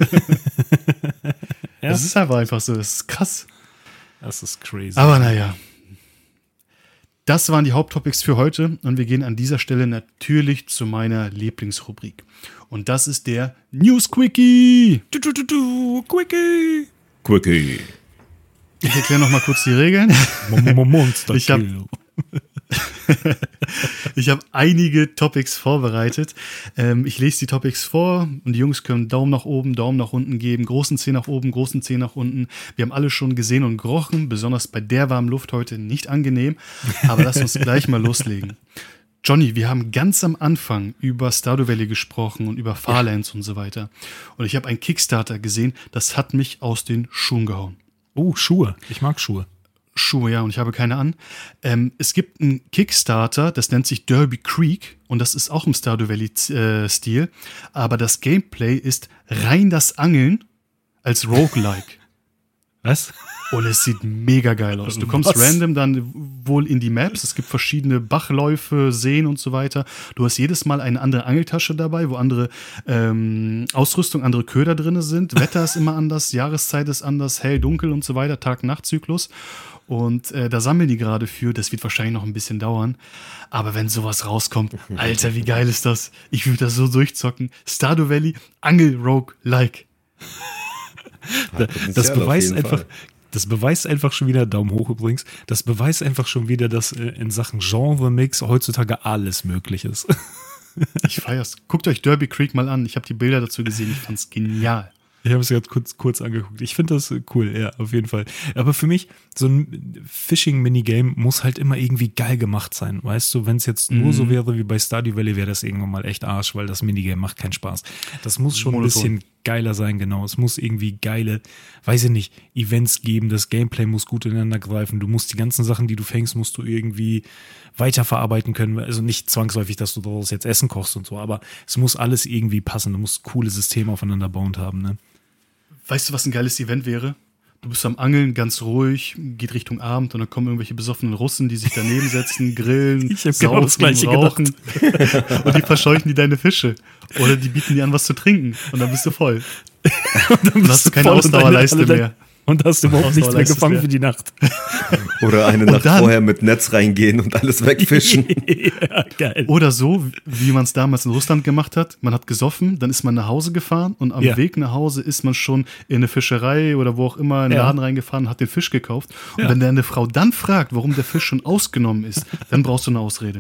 Das ist einfach so, das ist krass. Das ist crazy. Aber naja. Das waren die Haupttopics für heute und wir gehen an dieser Stelle natürlich zu meiner Lieblingsrubrik. Und das ist der News Quickie. Quickie. Quickie. Ich erkläre noch mal kurz die Regeln. Monster Ich habe einige Topics vorbereitet. Ich lese die Topics vor und die Jungs können Daumen nach oben, Daumen nach unten geben, großen Zeh nach oben, großen Zeh nach unten. Wir haben alle schon gesehen und gerochen, besonders bei der warmen Luft heute nicht angenehm. Aber lasst uns gleich mal loslegen. Johnny, wir haben ganz am Anfang über Stardew Valley gesprochen und über Farlands und so weiter. Und ich habe einen Kickstarter gesehen, das hat mich aus den Schuhen gehauen. Oh, Schuhe. Ich mag Schuhe. Schuhe, ja, und ich habe keine an. Es gibt einen Kickstarter, das nennt sich Derby Creek und das ist auch im Stardew Valley-Stil. Aber das Gameplay ist rein das Angeln als Roguelike. Was? Und es sieht mega geil aus. Du kommst random dann wohl in die Maps. Es gibt verschiedene Bachläufe, Seen und so weiter. Du hast jedes Mal eine andere Angeltasche dabei, wo andere Ausrüstung, andere Köder drin sind. Wetter ist immer anders, Jahreszeit ist anders, hell, dunkel und so weiter, Tag-Nacht-Zyklus. Und da sammeln die gerade für. Das wird wahrscheinlich noch ein bisschen dauern. Aber wenn sowas rauskommt, Alter, wie geil ist das? Ich würde das so durchzocken. Stardew Valley, Angel-Rogue-like. Das beweist einfach... Das beweist einfach schon wieder, Daumen hoch übrigens, das beweist einfach schon wieder, dass in Sachen Genre-Mix heutzutage alles möglich ist. Ich feier's. Guckt euch Derby Creek mal an. Ich habe die Bilder dazu gesehen. Ich fand's genial. Ich habe es gerade kurz angeguckt. Ich finde das cool, ja, auf jeden Fall. Aber für mich, so ein Fishing-Minigame muss halt immer irgendwie geil gemacht sein. Weißt du, wenn es jetzt nur so wäre wie bei Stardew Valley, wäre das irgendwann mal echt Arsch, weil das Minigame macht keinen Spaß. Das muss schon ein bisschen geiler sein, genau. Es muss irgendwie geile, weiß ich nicht, Events geben. Das Gameplay muss gut ineinander greifen. Du musst die ganzen Sachen, die du fängst, musst du irgendwie weiterverarbeiten können. Also nicht zwangsläufig, dass du daraus jetzt Essen kochst und so, aber es muss alles irgendwie passen. Du musst coole Systeme aufeinander bauend haben, ne? Weißt du, was ein geiles Event wäre? Du bist am Angeln, ganz ruhig, geht Richtung Abend und dann kommen irgendwelche besoffenen Russen, die sich daneben setzen, grillen, saufen, rauchen und die verscheuchen dir deine Fische. Oder die bieten dir an, was zu trinken und dann bist du voll. Und dann hast du keine Ausdauerleiste mehr. Und hast du überhaupt nichts mehr gefangen für die Nacht. Oder eine Nacht vorher mit Netz reingehen und alles wegfischen. Ja, geil. Oder so, wie man es damals in Russland gemacht hat. Man hat gesoffen, dann ist man nach Hause gefahren und am Weg nach Hause ist man schon in eine Fischerei oder wo auch immer in den Laden reingefahren und hat den Fisch gekauft. Und wenn deine Frau dann fragt, warum der Fisch schon ausgenommen ist, dann brauchst du eine Ausrede.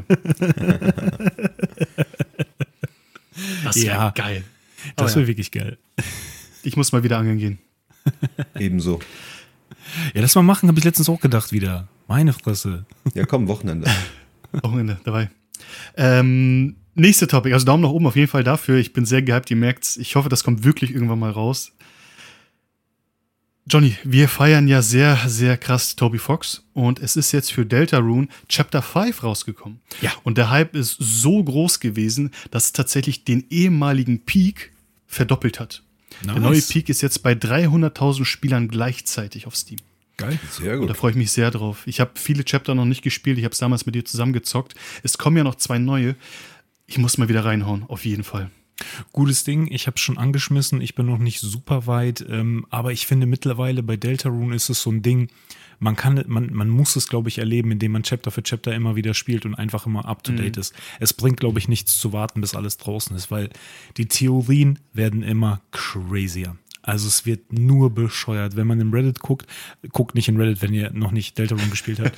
Das wäre geil. Das wäre wirklich geil. Ich muss mal wieder angeln gehen. Ebenso. Ja, das mal machen, habe ich letztens auch gedacht wieder. Meine Fresse. Ja, komm, Wochenende. Wochenende, dabei. Nächste Topic, also Daumen nach oben auf jeden Fall dafür. Ich bin sehr gehypt, ihr merkt's. Ich hoffe, das kommt wirklich irgendwann mal raus. Johnny, wir feiern ja sehr, sehr krass Toby Fox und es ist jetzt für Deltarune Chapter 5 rausgekommen. Ja. Und der Hype ist so groß gewesen, dass es tatsächlich den ehemaligen Peak verdoppelt hat. Nice. Der neue Peak ist jetzt bei 300.000 Spielern gleichzeitig auf Steam. Geil. Sehr gut. Und da freue ich mich sehr drauf. Ich habe viele Chapter noch nicht gespielt. Ich habe es damals mit dir zusammengezockt. Es kommen ja noch 2 neue. Ich muss mal wieder reinhauen, auf jeden Fall. Gutes Ding, ich habe es schon angeschmissen. Ich bin noch nicht super weit. Aber ich finde mittlerweile bei Deltarune ist es so ein Ding, man muss es, glaube ich, erleben, indem man Chapter für Chapter immer wieder spielt und einfach immer up-to-date ist. Es bringt, glaube ich, nichts zu warten, bis alles draußen ist, weil die Theorien werden immer crazier. Also es wird nur bescheuert. Wenn man in Reddit guckt nicht in Reddit, wenn ihr noch nicht Deltarune gespielt habt,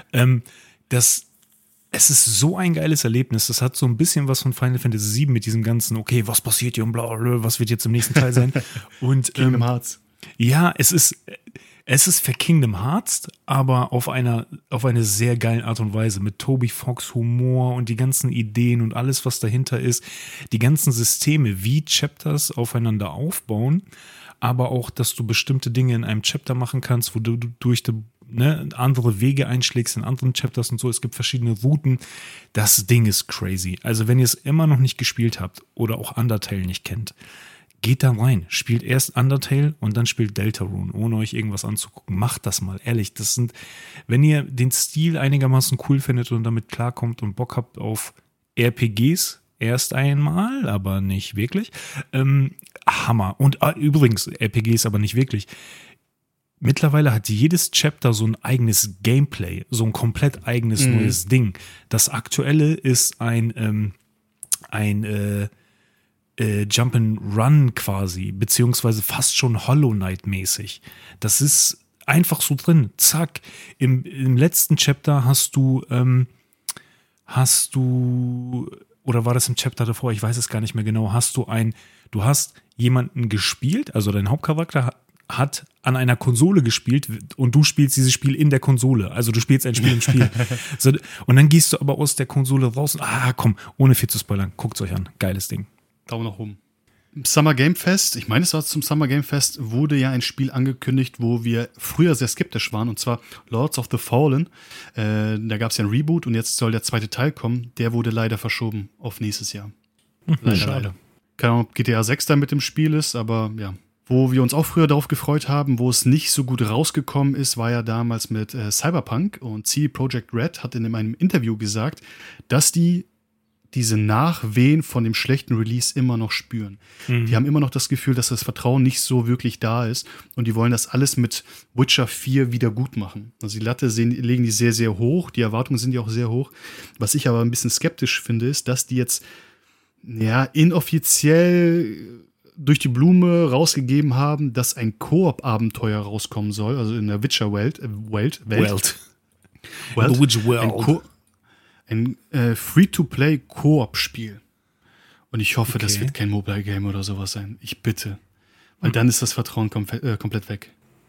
es ist so ein geiles Erlebnis. Das hat so ein bisschen was von Final Fantasy VII mit diesem ganzen, okay, was passiert hier und bla, bla, was wird jetzt im nächsten Teil sein? Und Kingdom Hearts. Ja, es ist für Kingdom Hearts, aber auf eine sehr geile Art und Weise mit Toby Fox Humor und die ganzen Ideen und alles, was dahinter ist. Die ganzen Systeme, wie Chapters aufeinander aufbauen, aber auch, dass du bestimmte Dinge in einem Chapter machen kannst, wo du durch andere Wege einschlägst in anderen Chapters und so. Es gibt verschiedene Routen. Das Ding ist crazy. Also wenn ihr es immer noch nicht gespielt habt oder auch Undertale nicht kennt, geht da rein, spielt erst Undertale und dann spielt Deltarune, ohne euch irgendwas anzugucken. Macht das mal, ehrlich. Wenn ihr den Stil einigermaßen cool findet und damit klarkommt und Bock habt auf RPGs, erst einmal, aber nicht wirklich, Hammer. Und übrigens, RPGs aber nicht wirklich. Mittlerweile hat jedes Chapter so ein eigenes Gameplay, so ein komplett eigenes neues Ding. Das aktuelle ist ein Jump'n'Run quasi, beziehungsweise fast schon Hollow Knight-mäßig. Das ist einfach so drin. Zack. Im letzten Chapter hast du, oder war das im Chapter davor? Ich weiß es gar nicht mehr genau. Du hast jemanden gespielt, also dein Hauptcharakter hat an einer Konsole gespielt und du spielst dieses Spiel in der Konsole. Also du spielst ein Spiel im Spiel. So, und dann gehst du aber aus der Konsole raus und komm, ohne viel zu spoilern, guckt's euch an. Geiles Ding. Daumen nach oben. Summer Game Fest, ich meine, es war zum Summer Game Fest, wurde ja ein Spiel angekündigt, wo wir früher sehr skeptisch waren, und zwar Lords of the Fallen. Da gab es ja ein Reboot und jetzt soll der zweite Teil kommen. Der wurde leider verschoben auf nächstes Jahr. Leider. Keine Ahnung, ob GTA 6 da mit im Spiel ist, aber ja. Wo wir uns auch früher darauf gefreut haben, wo es nicht so gut rausgekommen ist, war ja damals mit Cyberpunk, und CD Projekt Red hat in einem Interview gesagt, dass diese Nachwehen von dem schlechten Release immer noch spüren. Die haben immer noch das Gefühl, dass das Vertrauen nicht so wirklich da ist, und die wollen das alles mit Witcher 4 wieder gut machen. Also die Latte legen die sehr, sehr hoch, die Erwartungen sind ja auch sehr hoch. Was ich aber ein bisschen skeptisch finde, ist, dass die jetzt inoffiziell durch die Blume rausgegeben haben, dass ein Koop-Abenteuer rauskommen soll, also in der Witcher-Welt. The Witcher World. Ein Free-to-Play-Koop-Spiel. Und ich hoffe, das wird kein Mobile-Game oder sowas sein. Ich bitte. Weil dann ist das Vertrauen komplett weg.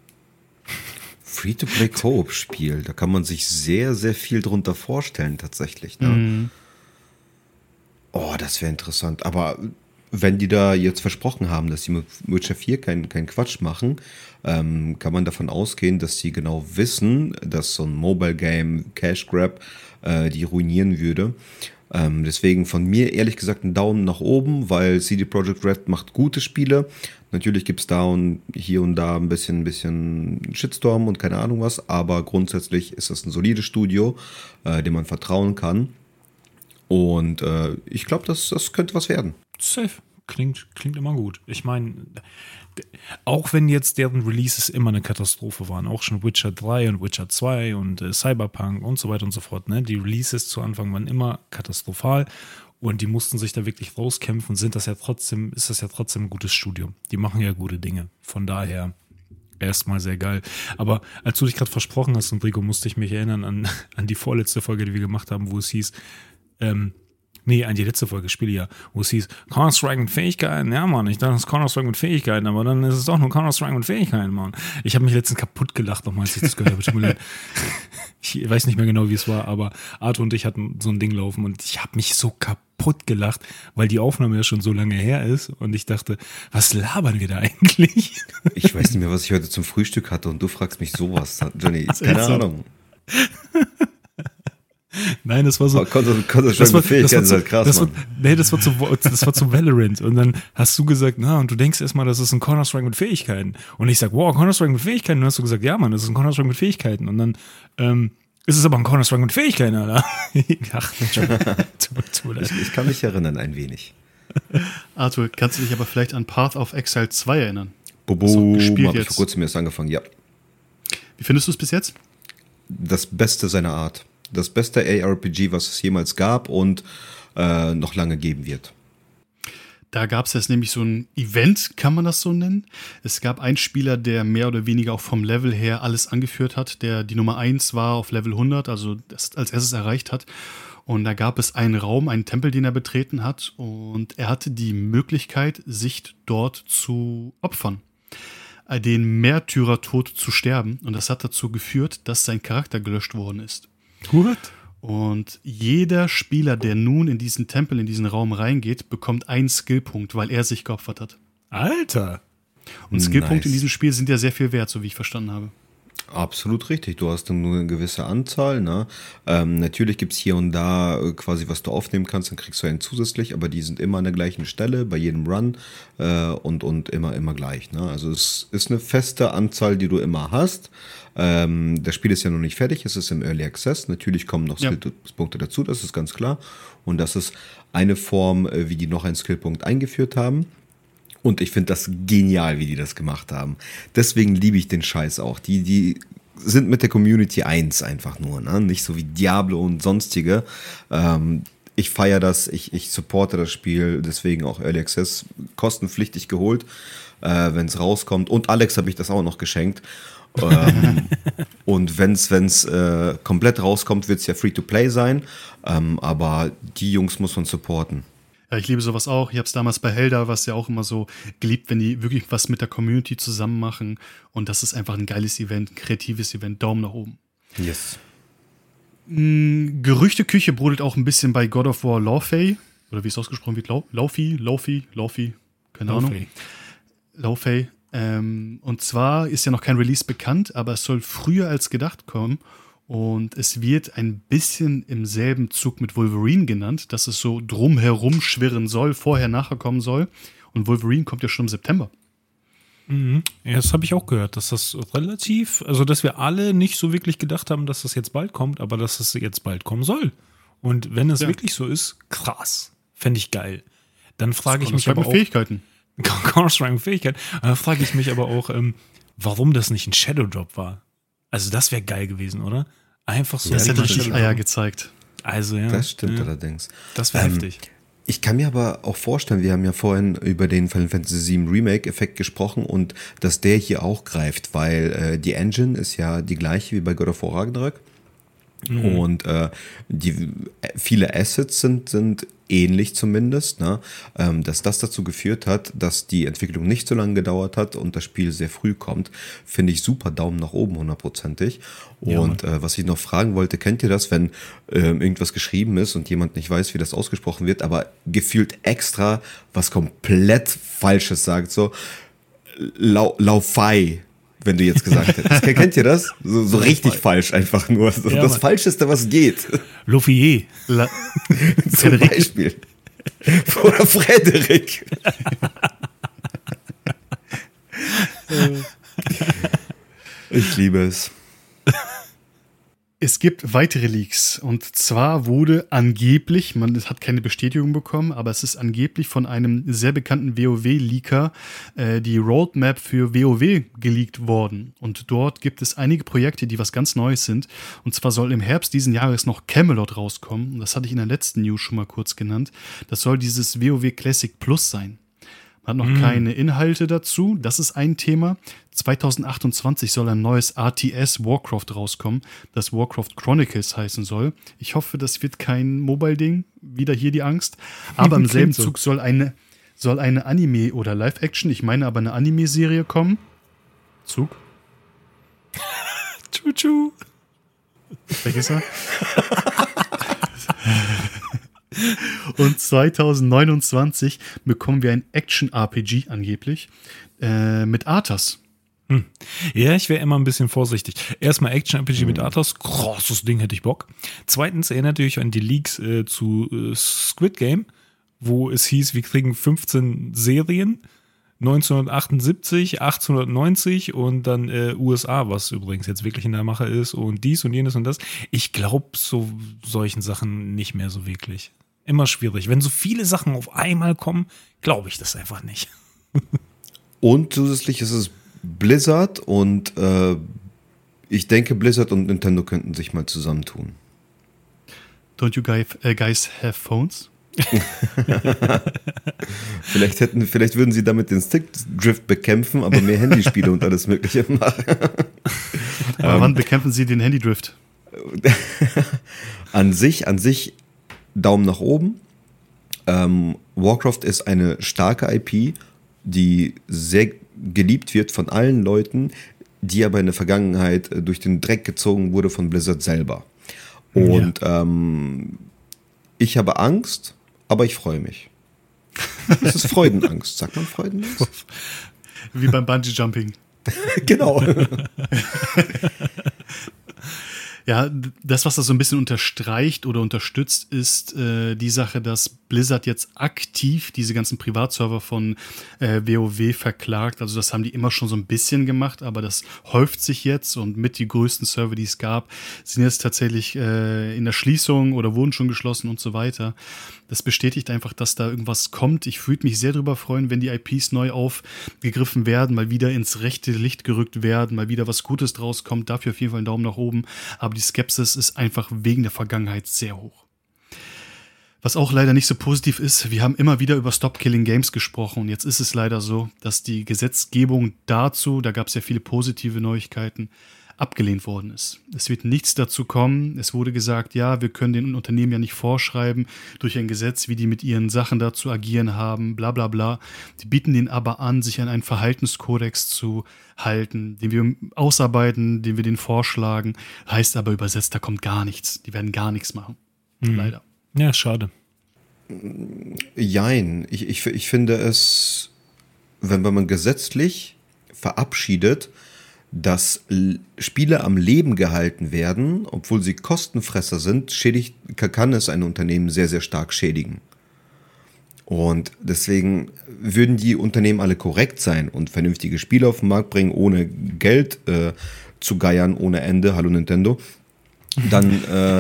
Free-to-Play-Koop-Spiel, da kann man sich sehr, sehr viel drunter vorstellen tatsächlich. Ne? Oh, das wäre interessant. Aber wenn die da jetzt versprochen haben, dass sie mit Witcher 4 keinen Quatsch machen, kann man davon ausgehen, dass sie genau wissen, dass so ein Mobile-Game, Cash Grab, die ruinieren würde. Deswegen von mir ehrlich gesagt einen Daumen nach oben, weil CD Projekt Red macht gute Spiele. Natürlich gibt es da und hier und da ein bisschen Shitstorm und keine Ahnung was, aber grundsätzlich ist das ein solides Studio, dem man vertrauen kann. Und ich glaube, das könnte was werden. Safe. Klingt immer gut. Ich meine, auch wenn jetzt deren Releases immer eine Katastrophe waren, auch schon Witcher 3 und Witcher 2 und Cyberpunk und so weiter und so fort, ne? Die Releases zu Anfang waren immer katastrophal und die mussten sich da wirklich rauskämpfen, ist das ja trotzdem ein gutes Studio. Die machen ja gute Dinge. Von daher erstmal sehr geil. Aber als du dich gerade versprochen hast, Enrico, musste ich mich erinnern an die vorletzte Folge, die wir gemacht haben, wo es hieß, an die letzte Folge Spiele ja, wo es hieß, Counter-Strike mit Fähigkeiten. Ja, Mann, ich dachte, es ist Counter-Strike mit Fähigkeiten, aber dann ist es doch nur Counter-Strike mit Fähigkeiten, Mann. Ich habe mich letztens kaputt gelacht, nochmal, als ich das gehört habe. Tut mir leid. Ich weiß nicht mehr genau, wie es war, aber Arthur und ich hatten so ein Ding laufen und ich habe mich so kaputt gelacht, weil die Aufnahme ja schon so lange her ist und ich dachte, was labern wir da eigentlich? Ich weiß nicht mehr, was ich heute zum Frühstück hatte und du fragst mich sowas, Johnny. Keine Ahnung. Nein, das war so. Das war zu Valorant. Und dann hast du gesagt, und du denkst erstmal, das ist ein Counter-Strike mit Fähigkeiten. Und ich sag, wow, Counter-Strike mit Fähigkeiten. Und dann hast du gesagt, ja, Mann, das ist ein Counter-Strike mit Fähigkeiten. Und dann ist es aber ein Counter-Strike mit Fähigkeiten, Alter. Ach, ich kann mich erinnern, ein wenig. Arthur, kannst du dich aber vielleicht an Path of Exile 2 erinnern? Boom, habe ich vor kurzem erst angefangen, ja. Wie findest du es bis jetzt? Das Beste seiner Art. Das beste ARPG, was es jemals gab und noch lange geben wird. Da gab es jetzt nämlich so ein Event, kann man das so nennen. Es gab einen Spieler, der mehr oder weniger auch vom Level her alles angeführt hat, der die Nummer 1 war auf Level 100, also das als erstes erreicht hat. Und da gab es einen Raum, einen Tempel, den er betreten hat, und er hatte die Möglichkeit, sich dort zu opfern, den Märtyrertod zu sterben. Und das hat dazu geführt, dass sein Charakter gelöscht worden ist. What? Und jeder Spieler, der nun in diesen Tempel, in diesen Raum reingeht, bekommt einen Skillpunkt, weil er sich geopfert hat. Alter! Und Skillpunkte in diesem Spiel sind ja sehr viel wert, so wie ich verstanden habe. Absolut richtig. Du hast dann nur eine gewisse Anzahl. Ne? Natürlich gibt es hier und da quasi, was du aufnehmen kannst, dann kriegst du einen zusätzlich, aber die sind immer an der gleichen Stelle, bei jedem Run und immer gleich. Ne? Also es ist eine feste Anzahl, die du immer hast. Das Spiel ist ja noch nicht fertig, es ist im Early Access. Natürlich kommen noch Skillpunkte dazu, das ist ganz klar. Und das ist eine Form, wie die noch einen Skillpunkt eingeführt haben. Und ich finde das genial, wie die das gemacht haben. Deswegen liebe ich den Scheiß auch. Die sind mit der Community eins einfach nur, ne? Nicht so wie Diablo und sonstige. Ich feiere das, ich supporte das Spiel, deswegen auch Early Access kostenpflichtig geholt, wenn es rauskommt. Und Alex habe ich das auch noch geschenkt. Und wenn es komplett rauskommt, wird es ja Free-to-Play sein. Aber die Jungs muss man supporten. Ja, ich liebe sowas auch. Ich habe es damals bei Helda, was ja auch immer so geliebt, wenn die wirklich was mit der Community zusammen machen. Und das ist einfach ein geiles Event, ein kreatives Event. Daumen nach oben. Yes. Gerüchteküche brodelt auch ein bisschen bei God of War Laufey. Oder wie es ausgesprochen wird. Laufey. Keine Ahnung. Laufey. Und zwar ist ja noch kein Release bekannt, aber es soll früher als gedacht kommen. Und es wird ein bisschen im selben Zug mit Wolverine genannt, dass es so drumherum schwirren soll, vorher, nachher kommen soll. Und Wolverine kommt ja schon im September. Mhm. Ja, das habe ich auch gehört, dass das relativ, also dass wir alle nicht so wirklich gedacht haben, dass das jetzt bald kommt, aber dass es jetzt bald kommen soll. Und wenn es wirklich so ist, krass, fände ich geil. Dann frage ich mich aber auch... Fähigkeiten. Counter-Strike-Fähigkeiten. Dann frage ich mich aber auch, warum das nicht ein Shadow Drop war. Also das wäre geil gewesen, oder? Einfach so. Das hätte richtig Eier gezeigt. Also ja. Das stimmt allerdings. Das wäre heftig. Ich kann mir aber auch vorstellen, wir haben ja vorhin über den Final Fantasy VII Remake-Effekt gesprochen und dass der hier auch greift, weil die Engine ist ja die gleiche wie bei God of War Ragnarök. Und viele Assets sind ähnlich zumindest, ne? Dass das dazu geführt hat, dass die Entwicklung nicht so lange gedauert hat und das Spiel sehr früh kommt, finde ich super, Daumen nach oben, 100%. Und was ich noch fragen wollte, kennt ihr das, wenn irgendwas geschrieben ist und jemand nicht weiß, wie das ausgesprochen wird, aber gefühlt extra was komplett Falsches sagt, so Laufei, wenn du jetzt gesagt hättest. Kennt ihr das? So richtig falsch einfach nur. Das Falscheste, was geht. Lofier. Zum Beispiel. Oder Frederik. Ich liebe es. Es gibt weitere Leaks und zwar wurde angeblich, man hat keine Bestätigung bekommen, aber es ist angeblich von einem sehr bekannten WoW-Leaker die Roadmap für WoW geleakt worden und dort gibt es einige Projekte, die was ganz Neues sind und zwar soll im Herbst diesen Jahres noch Camelot rauskommen und das hatte ich in der letzten News schon mal kurz genannt, das soll dieses WoW Classic Plus sein. Man hat noch keine Inhalte dazu. Das ist ein Thema. 2028 soll ein neues RTS Warcraft rauskommen, das Warcraft Chronicles heißen soll. Ich hoffe, das wird kein Mobile-Ding. Wieder hier die Angst. Aber im selben Zug soll eine Anime- oder Live-Action, ich meine aber eine Anime-Serie kommen. Zug. Tschu-tschu. Welches er? Und 2029 bekommen wir ein Action-RPG angeblich mit Arthas. Ja, ich wäre immer ein bisschen vorsichtig. Erstmal Action-RPG mit Arthas, krasses Ding, hätte ich Bock. Zweitens erinnert ihr euch an die Leaks zu Squid Game, wo es hieß, wir kriegen 15 Serien, 1978, 1890 und dann USA, was übrigens jetzt wirklich in der Mache ist und dies und jenes und das. Ich glaube so solchen Sachen nicht mehr so wirklich. Immer schwierig. Wenn so viele Sachen auf einmal kommen, glaube ich das einfach nicht. Und zusätzlich ist es Blizzard und ich denke, Blizzard und Nintendo könnten sich mal zusammentun. Don't you guys have phones? Vielleicht würden sie damit den Stickdrift bekämpfen, aber mehr Handyspiele und alles Mögliche machen. Aber wann bekämpfen sie den Handydrift? An sich Daumen nach oben. Warcraft ist eine starke IP, die sehr geliebt wird von allen Leuten, die aber in der Vergangenheit durch den Dreck gezogen wurde von Blizzard selber. Und ich habe Angst, aber ich freue mich. Es ist Freudenangst. Sagt man Freudenangst? Wie beim Bungee-Jumping. Genau. Ja, das, was das so ein bisschen unterstreicht oder unterstützt, ist die Sache, dass Blizzard jetzt aktiv diese ganzen Privatserver von WoW verklagt. Also das haben die immer schon so ein bisschen gemacht, aber das häuft sich jetzt und mit die größten Server, die es gab, sind jetzt tatsächlich in der Schließung oder wurden schon geschlossen und so weiter. Das bestätigt einfach, dass da irgendwas kommt. Ich würde mich sehr darüber freuen, wenn die IPs neu aufgegriffen werden, mal wieder ins rechte Licht gerückt werden, mal wieder was Gutes draus kommt. Dafür auf jeden Fall einen Daumen nach oben. Aber die Skepsis ist einfach wegen der Vergangenheit sehr hoch. Was auch leider nicht so positiv ist, wir haben immer wieder über Stop Killing Games gesprochen und jetzt ist es leider so, dass die Gesetzgebung dazu, da gab es ja viele positive Neuigkeiten, abgelehnt worden ist. Es wird nichts dazu kommen. Es wurde gesagt, ja, wir können den Unternehmen ja nicht vorschreiben durch ein Gesetz, wie die mit ihren Sachen da zu agieren haben, bla bla bla. Die bieten denen aber an, sich an einen Verhaltenskodex zu halten, den wir ausarbeiten, den wir denen vorschlagen. Heißt aber übersetzt, da kommt gar nichts. Die werden gar nichts machen. Leider. Ja, schade. Jein. Ich finde es, wenn man gesetzlich verabschiedet, dass Spiele am Leben gehalten werden, obwohl sie Kostenfresser sind, kann es ein Unternehmen sehr, sehr stark schädigen. Und deswegen würden die Unternehmen alle korrekt sein und vernünftige Spiele auf den Markt bringen, ohne Geld zu geiern, ohne Ende, hallo Nintendo, dann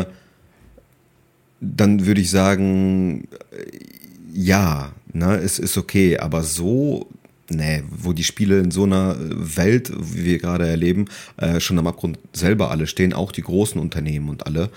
würde ich sagen, ja, ne, es ist okay, aber so, ne, wo die Spiele in so einer Welt, wie wir gerade erleben, schon am Abgrund selber alle stehen, auch die großen Unternehmen und alle,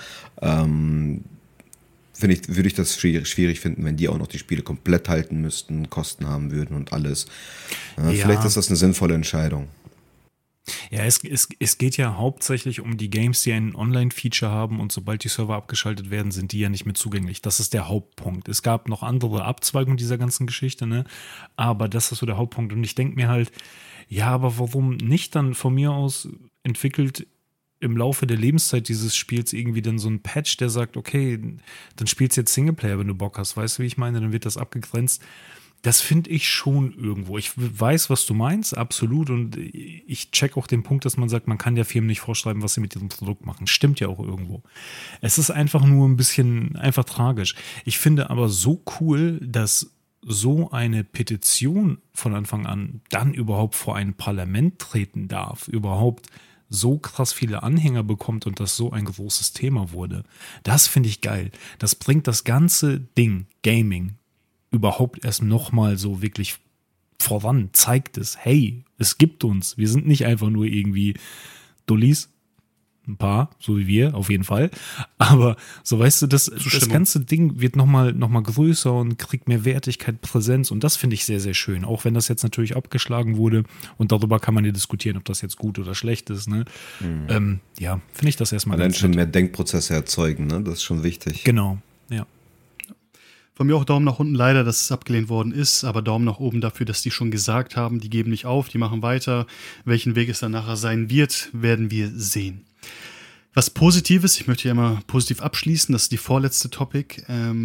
würde ich das schwierig finden, wenn die auch noch die Spiele komplett halten müssten, Kosten haben würden und alles. Ja. Vielleicht ist das eine sinnvolle Entscheidung. Ja, es geht ja hauptsächlich um die Games, die ein Online-Feature haben und sobald die Server abgeschaltet werden, sind die ja nicht mehr zugänglich. Das ist der Hauptpunkt. Es gab noch andere Abzweigungen dieser ganzen Geschichte, ne? Aber das ist so der Hauptpunkt. Und ich denke mir halt, ja, aber warum nicht dann von mir aus entwickelt im Laufe der Lebenszeit dieses Spiels irgendwie dann so ein Patch, der sagt, okay, dann spielst du jetzt Singleplayer, wenn du Bock hast. Weißt du, wie ich meine? Dann wird das abgegrenzt. Das finde ich schon irgendwo. Ich weiß, was du meinst, absolut. Und ich check auch den Punkt, dass man sagt, man kann ja Firmen nicht vorschreiben, was sie mit diesem Produkt machen. Stimmt ja auch irgendwo. Es ist einfach nur ein bisschen einfach tragisch. Ich finde aber so cool, dass so eine Petition von Anfang an dann überhaupt vor ein Parlament treten darf, überhaupt so krass viele Anhänger bekommt und das so ein großes Thema wurde. Das finde ich geil. Das bringt das ganze Ding, Gaming, überhaupt erst nochmal so wirklich voran, zeigt es, hey, es gibt uns, wir sind nicht einfach nur irgendwie Dullis, ein paar, so wie wir, auf jeden Fall, aber so weißt du, das ganze Ding wird nochmal größer und kriegt mehr Wertigkeit, Präsenz und das finde ich sehr, sehr schön, auch wenn das jetzt natürlich abgeschlagen wurde und darüber kann man ja diskutieren, ob das jetzt gut oder schlecht ist, ne? Ja, finde ich das erstmal dann schon mehr Denkprozesse erzeugen, ne? Das ist schon wichtig. Genau, ja. Von mir auch Daumen nach unten leider, dass es abgelehnt worden ist, aber Daumen nach oben dafür, dass die schon gesagt haben, die geben nicht auf, die machen weiter. Welchen Weg es dann nachher sein wird, werden wir sehen. Was Positives, ich möchte ja immer positiv abschließen, das ist die vorletzte Topic.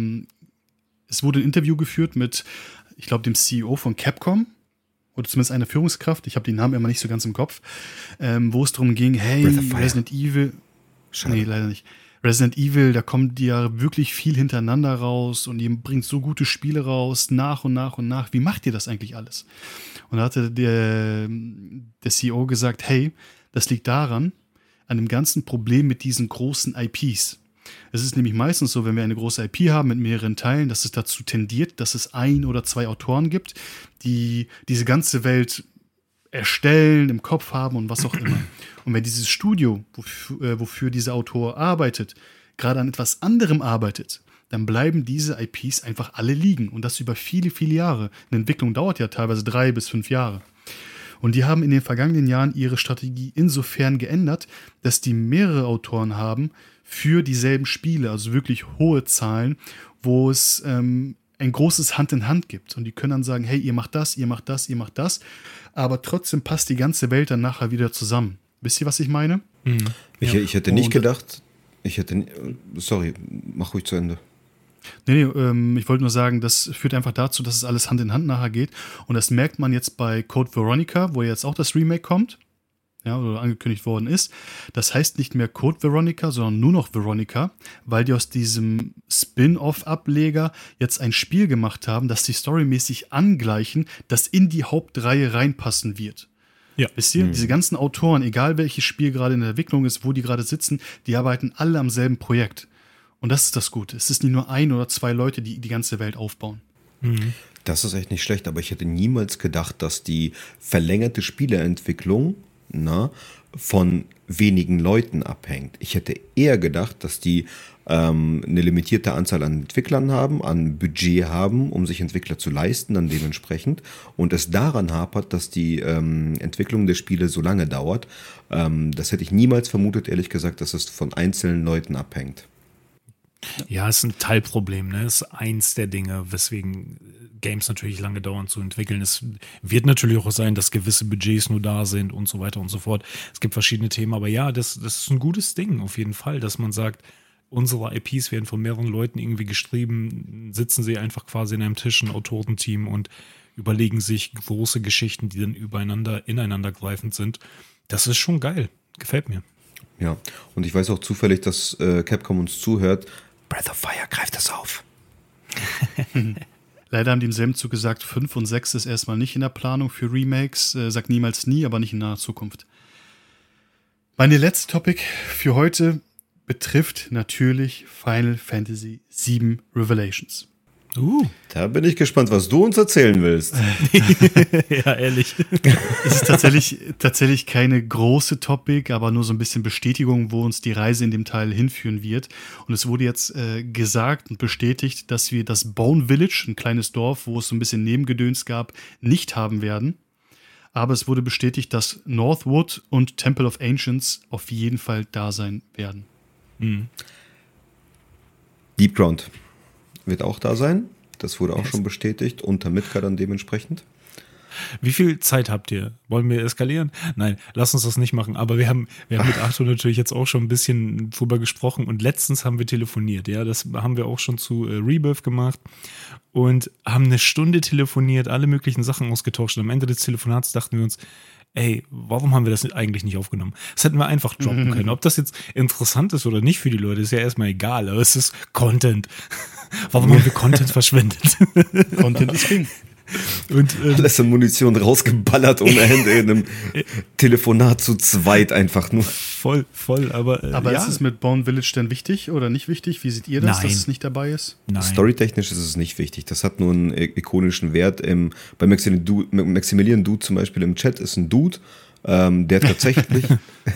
Es wurde ein Interview geführt mit, ich glaube, dem CEO von Capcom oder zumindest einer Führungskraft, ich habe den Namen immer nicht so ganz im Kopf, wo es darum ging, hey, Resident Evil, nee, leider nicht. Resident Evil, da kommt ja wirklich viel hintereinander raus und ihr bringt so gute Spiele raus, nach und nach und nach. Wie macht ihr das eigentlich alles? Und da hatte der CEO gesagt, hey, das liegt daran, an dem ganzen Problem mit diesen großen IPs. Es ist nämlich meistens so, wenn wir eine große IP haben mit mehreren Teilen, dass es dazu tendiert, dass es 1 oder 2 Autoren gibt, die diese ganze Welt erstellen, im Kopf haben und was auch immer. Und wenn dieses Studio, wofür dieser Autor arbeitet, gerade an etwas anderem arbeitet, dann bleiben diese IPs einfach alle liegen. Und das über viele, viele Jahre. Eine Entwicklung dauert ja teilweise 3 bis 5 Jahre. Und die haben in den vergangenen Jahren ihre Strategie insofern geändert, dass die mehrere Autoren haben für dieselben Spiele, also wirklich hohe Zahlen, wo es ein großes Hand in Hand gibt. Und die können dann sagen, hey, ihr macht das, ihr macht das, ihr macht das. Aber trotzdem passt die ganze Welt dann nachher wieder zusammen. Wisst ihr, was ich meine? Mhm. Ich hätte nicht gedacht, sorry, mach ruhig zu Ende. Nee, ich wollte nur sagen, das führt einfach dazu, dass es alles Hand in Hand nachher geht. Und das merkt man jetzt bei Code Veronica, wo jetzt auch das Remake kommt. Ja, oder angekündigt worden ist. Das heißt nicht mehr Code Veronica, sondern nur noch Veronica, weil die aus diesem Spin-off-Ableger jetzt ein Spiel gemacht haben, das die storymäßig angleichen, das in die Hauptreihe reinpassen wird. Ja. Wisst ihr, diese ganzen Autoren, egal welches Spiel gerade in der Entwicklung ist, wo die gerade sitzen, die arbeiten alle am selben Projekt. Und das ist das Gute. Es ist nicht nur 1 oder 2 Leute, die die ganze Welt aufbauen. Das ist echt nicht schlecht, aber ich hätte niemals gedacht, dass die verlängerte Spieleentwicklung Partner von wenigen Leuten abhängt. Ich hätte eher gedacht, dass die eine limitierte Anzahl an Entwicklern haben, an Budget haben, um sich Entwickler zu leisten, dann dementsprechend. Und es daran hapert, dass die Entwicklung der Spiele so lange dauert. Das hätte ich niemals vermutet, ehrlich gesagt, dass es von einzelnen Leuten abhängt. Ja, ist ein Teilproblem, ne? Ist eins der Dinge, weswegen Games natürlich lange dauern zu entwickeln. Es wird natürlich auch sein, dass gewisse Budgets nur da sind und so weiter und so fort. Es gibt verschiedene Themen, aber ja, das ist ein gutes Ding auf jeden Fall, dass man sagt, unsere IPs werden von mehreren Leuten irgendwie geschrieben, sitzen sie einfach quasi in einem Tisch, ein Autorenteam und überlegen sich große Geschichten, die dann ineinander greifend sind. Das ist schon geil. Gefällt mir. Ja, und ich weiß auch zufällig, dass Capcom uns zuhört. Breath of Fire greift das auf. Leider haben die im selben Zug gesagt, 5 und 6 ist erstmal nicht in der Planung für Remakes. Sagt niemals nie, aber nicht in naher Zukunft. Meine letzte Topic für heute betrifft natürlich Final Fantasy VII Revelations. Da bin ich gespannt, was du uns erzählen willst. Ja, ehrlich. Es ist tatsächlich keine große Topic, aber nur so ein bisschen Bestätigung, wo uns die Reise in dem Teil hinführen wird. Und es wurde jetzt gesagt und bestätigt, dass wir das Bone Village, ein kleines Dorf, wo es so ein bisschen Nebengedöns gab, nicht haben werden. Aber es wurde bestätigt, dass Northwood und Temple of Ancients auf jeden Fall da sein werden. Mhm. Deep Ground wird auch da sein. Das wurde auch schon bestätigt. Unter Midgar dann dementsprechend. Wie viel Zeit habt ihr? Wollen wir eskalieren? Nein, lass uns das nicht machen. Aber wir haben mit Arthur natürlich jetzt auch schon ein bisschen drüber gesprochen und letztens haben wir telefoniert. Ja, das haben wir auch schon zu Rebirth gemacht und haben eine Stunde telefoniert, alle möglichen Sachen ausgetauscht. Und am Ende des Telefonats dachten wir uns, ey, warum haben wir das eigentlich nicht aufgenommen? Das hätten wir einfach droppen können. Ob das jetzt interessant ist oder nicht für die Leute, ist ja erstmal egal, aber es ist Content. Warum haben wir Content verschwendet? Content ist King. Und alles an Munition rausgeballert ohne Ende in einem Telefonat zu zweit einfach nur. Voll, aber ja. Ist es mit Bone Village denn wichtig oder nicht wichtig? Wie seht ihr das, dass es nicht dabei ist? Nein. Storytechnisch ist es nicht wichtig. Das hat nur einen ikonischen Wert. Bei Maximilian Dude zum Beispiel im Chat ist ein Dude, der tatsächlich,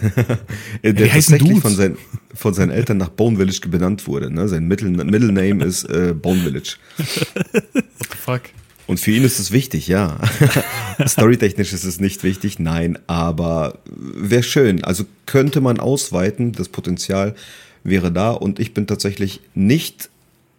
von seinen Eltern nach Bone Village benannt wurde. Ne? Sein Middle Name ist Bone Village. What the fuck? Und für ihn ist es wichtig, ja. Storytechnisch ist es nicht wichtig, nein, aber wäre schön. Also könnte man ausweiten, das Potenzial wäre da und ich bin tatsächlich nicht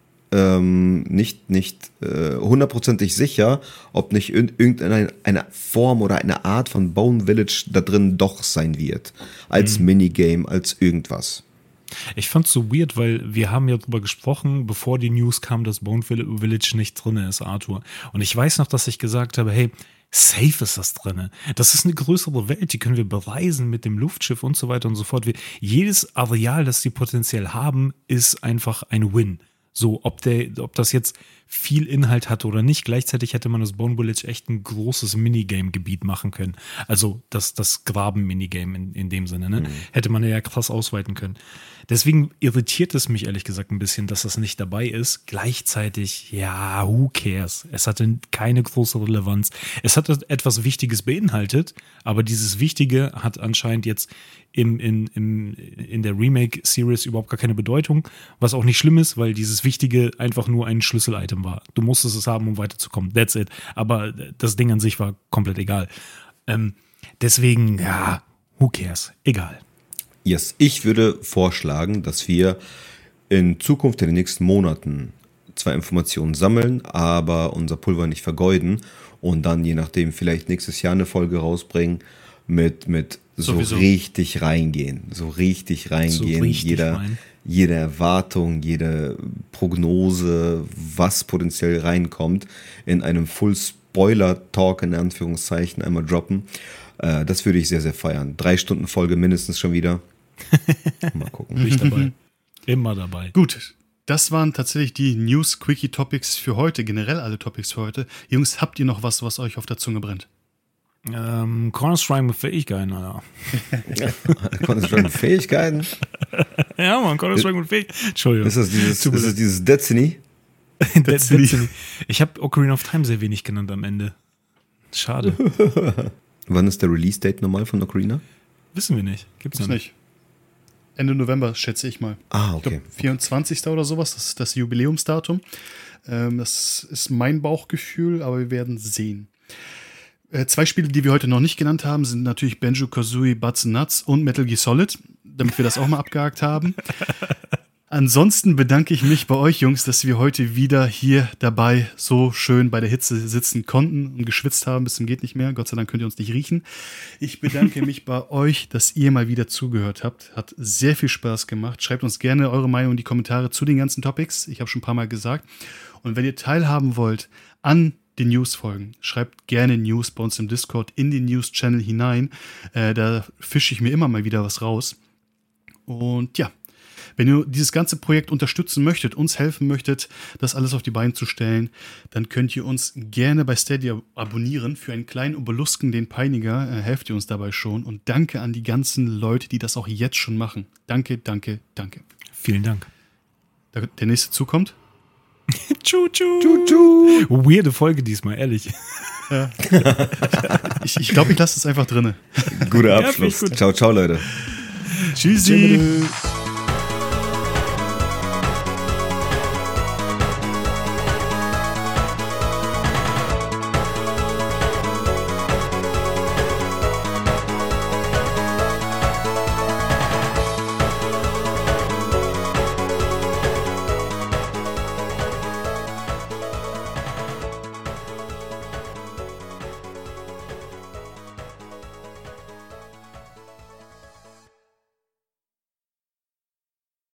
hundertprozentig sicher, ob nicht irgendeine Form oder eine Art von Bone Village da drin doch sein wird. Als Minigame, als irgendwas. Ich fand's so weird, weil wir haben ja drüber gesprochen, bevor die News kam, dass Bone Village nicht drin ist, Arthur. Und ich weiß noch, dass ich gesagt habe, hey, safe ist das drin. Das ist eine größere Welt, die können wir bereisen mit dem Luftschiff und so weiter und so fort. Jedes Areal, das die potenziell haben, ist einfach ein Win. So, ob das jetzt viel Inhalt hatte oder nicht. Gleichzeitig hätte man das Bone Village echt ein großes Minigame-Gebiet machen können. Also das Graben-Minigame in dem Sinne, ne? Hätte man ja krass ausweiten können. Deswegen irritiert es mich ehrlich gesagt ein bisschen, dass das nicht dabei ist. Gleichzeitig, ja, who cares? Es hatte keine große Relevanz. Es hat etwas Wichtiges beinhaltet, aber dieses Wichtige hat anscheinend jetzt in der Remake-Series überhaupt gar keine Bedeutung, was auch nicht schlimm ist, weil dieses Wichtige einfach nur ein Schlüssel-Item war. Du musstest es haben, um weiterzukommen. That's it. Aber das Ding an sich war komplett egal. Deswegen, ja, who cares? Egal. Yes, ich würde vorschlagen, dass wir in Zukunft in den nächsten Monaten 2 Informationen sammeln, aber unser Pulver nicht vergeuden und dann je nachdem vielleicht nächstes Jahr eine Folge rausbringen mit so richtig reingehen. Jede Erwartung, jede Prognose, was potenziell reinkommt, in einem Full-Spoiler-Talk in Anführungszeichen einmal droppen. Das würde ich sehr, sehr feiern. 3 Stunden Folge mindestens schon wieder. Mal gucken. Bin ich dabei. Immer dabei. Gut, das waren tatsächlich die News-Quickie-Topics für heute, generell alle Topics für heute. Jungs, habt ihr noch was euch auf der Zunge brennt? Counter-Strike mit Fähigkeiten, Alter. Counter-Strike mit Fähigkeiten? Ja, man, Counter-Strike mit Fähigkeiten. Entschuldigung. Ist das dieses Destiny? Destiny. Ich habe Ocarina of Time sehr wenig genannt am Ende. Schade. Wann ist der Release-Date normal von Ocarina? Wissen wir nicht. Gibt's noch nicht. Ende November, schätze ich mal. Ah, Ich glaube, 24. oder sowas, das ist das Jubiläumsdatum. Das ist mein Bauchgefühl, aber wir werden sehen. 2 Spiele, die wir heute noch nicht genannt haben, sind natürlich Banjo-Kazooie, Butts & Nuts und Metal Gear Solid, damit wir das auch mal abgehakt haben. Ansonsten bedanke ich mich bei euch, Jungs, dass wir heute wieder hier dabei so schön bei der Hitze sitzen konnten und geschwitzt haben bis zum geht nicht mehr. Gott sei Dank könnt ihr uns nicht riechen. Ich bedanke mich bei euch, dass ihr mal wieder zugehört habt. Hat sehr viel Spaß gemacht. Schreibt uns gerne eure Meinung in die Kommentare zu den ganzen Topics. Ich habe schon ein paar Mal gesagt. Und wenn ihr teilhaben wollt an den News-Folgen, schreibt gerne News bei uns im Discord in den News-Channel hinein. Da fische ich mir immer mal wieder was raus. Und ja, wenn ihr dieses ganze Projekt unterstützen möchtet, uns helfen möchtet, das alles auf die Beine zu stellen, dann könnt ihr uns gerne bei Stadia abonnieren. Für einen kleinen Obelisken, den Peiniger, helft ihr uns dabei schon. Und danke an die ganzen Leute, die das auch jetzt schon machen. Danke, danke, danke. Vielen Dank. Der nächste zukommt. Tschu-tschu. Weirde Folge diesmal, ehrlich. Ja. Ich glaube, ich lasse es einfach drin. Guter Abschluss. Ja, gut. Ciao, ciao, Leute. Tschüssi.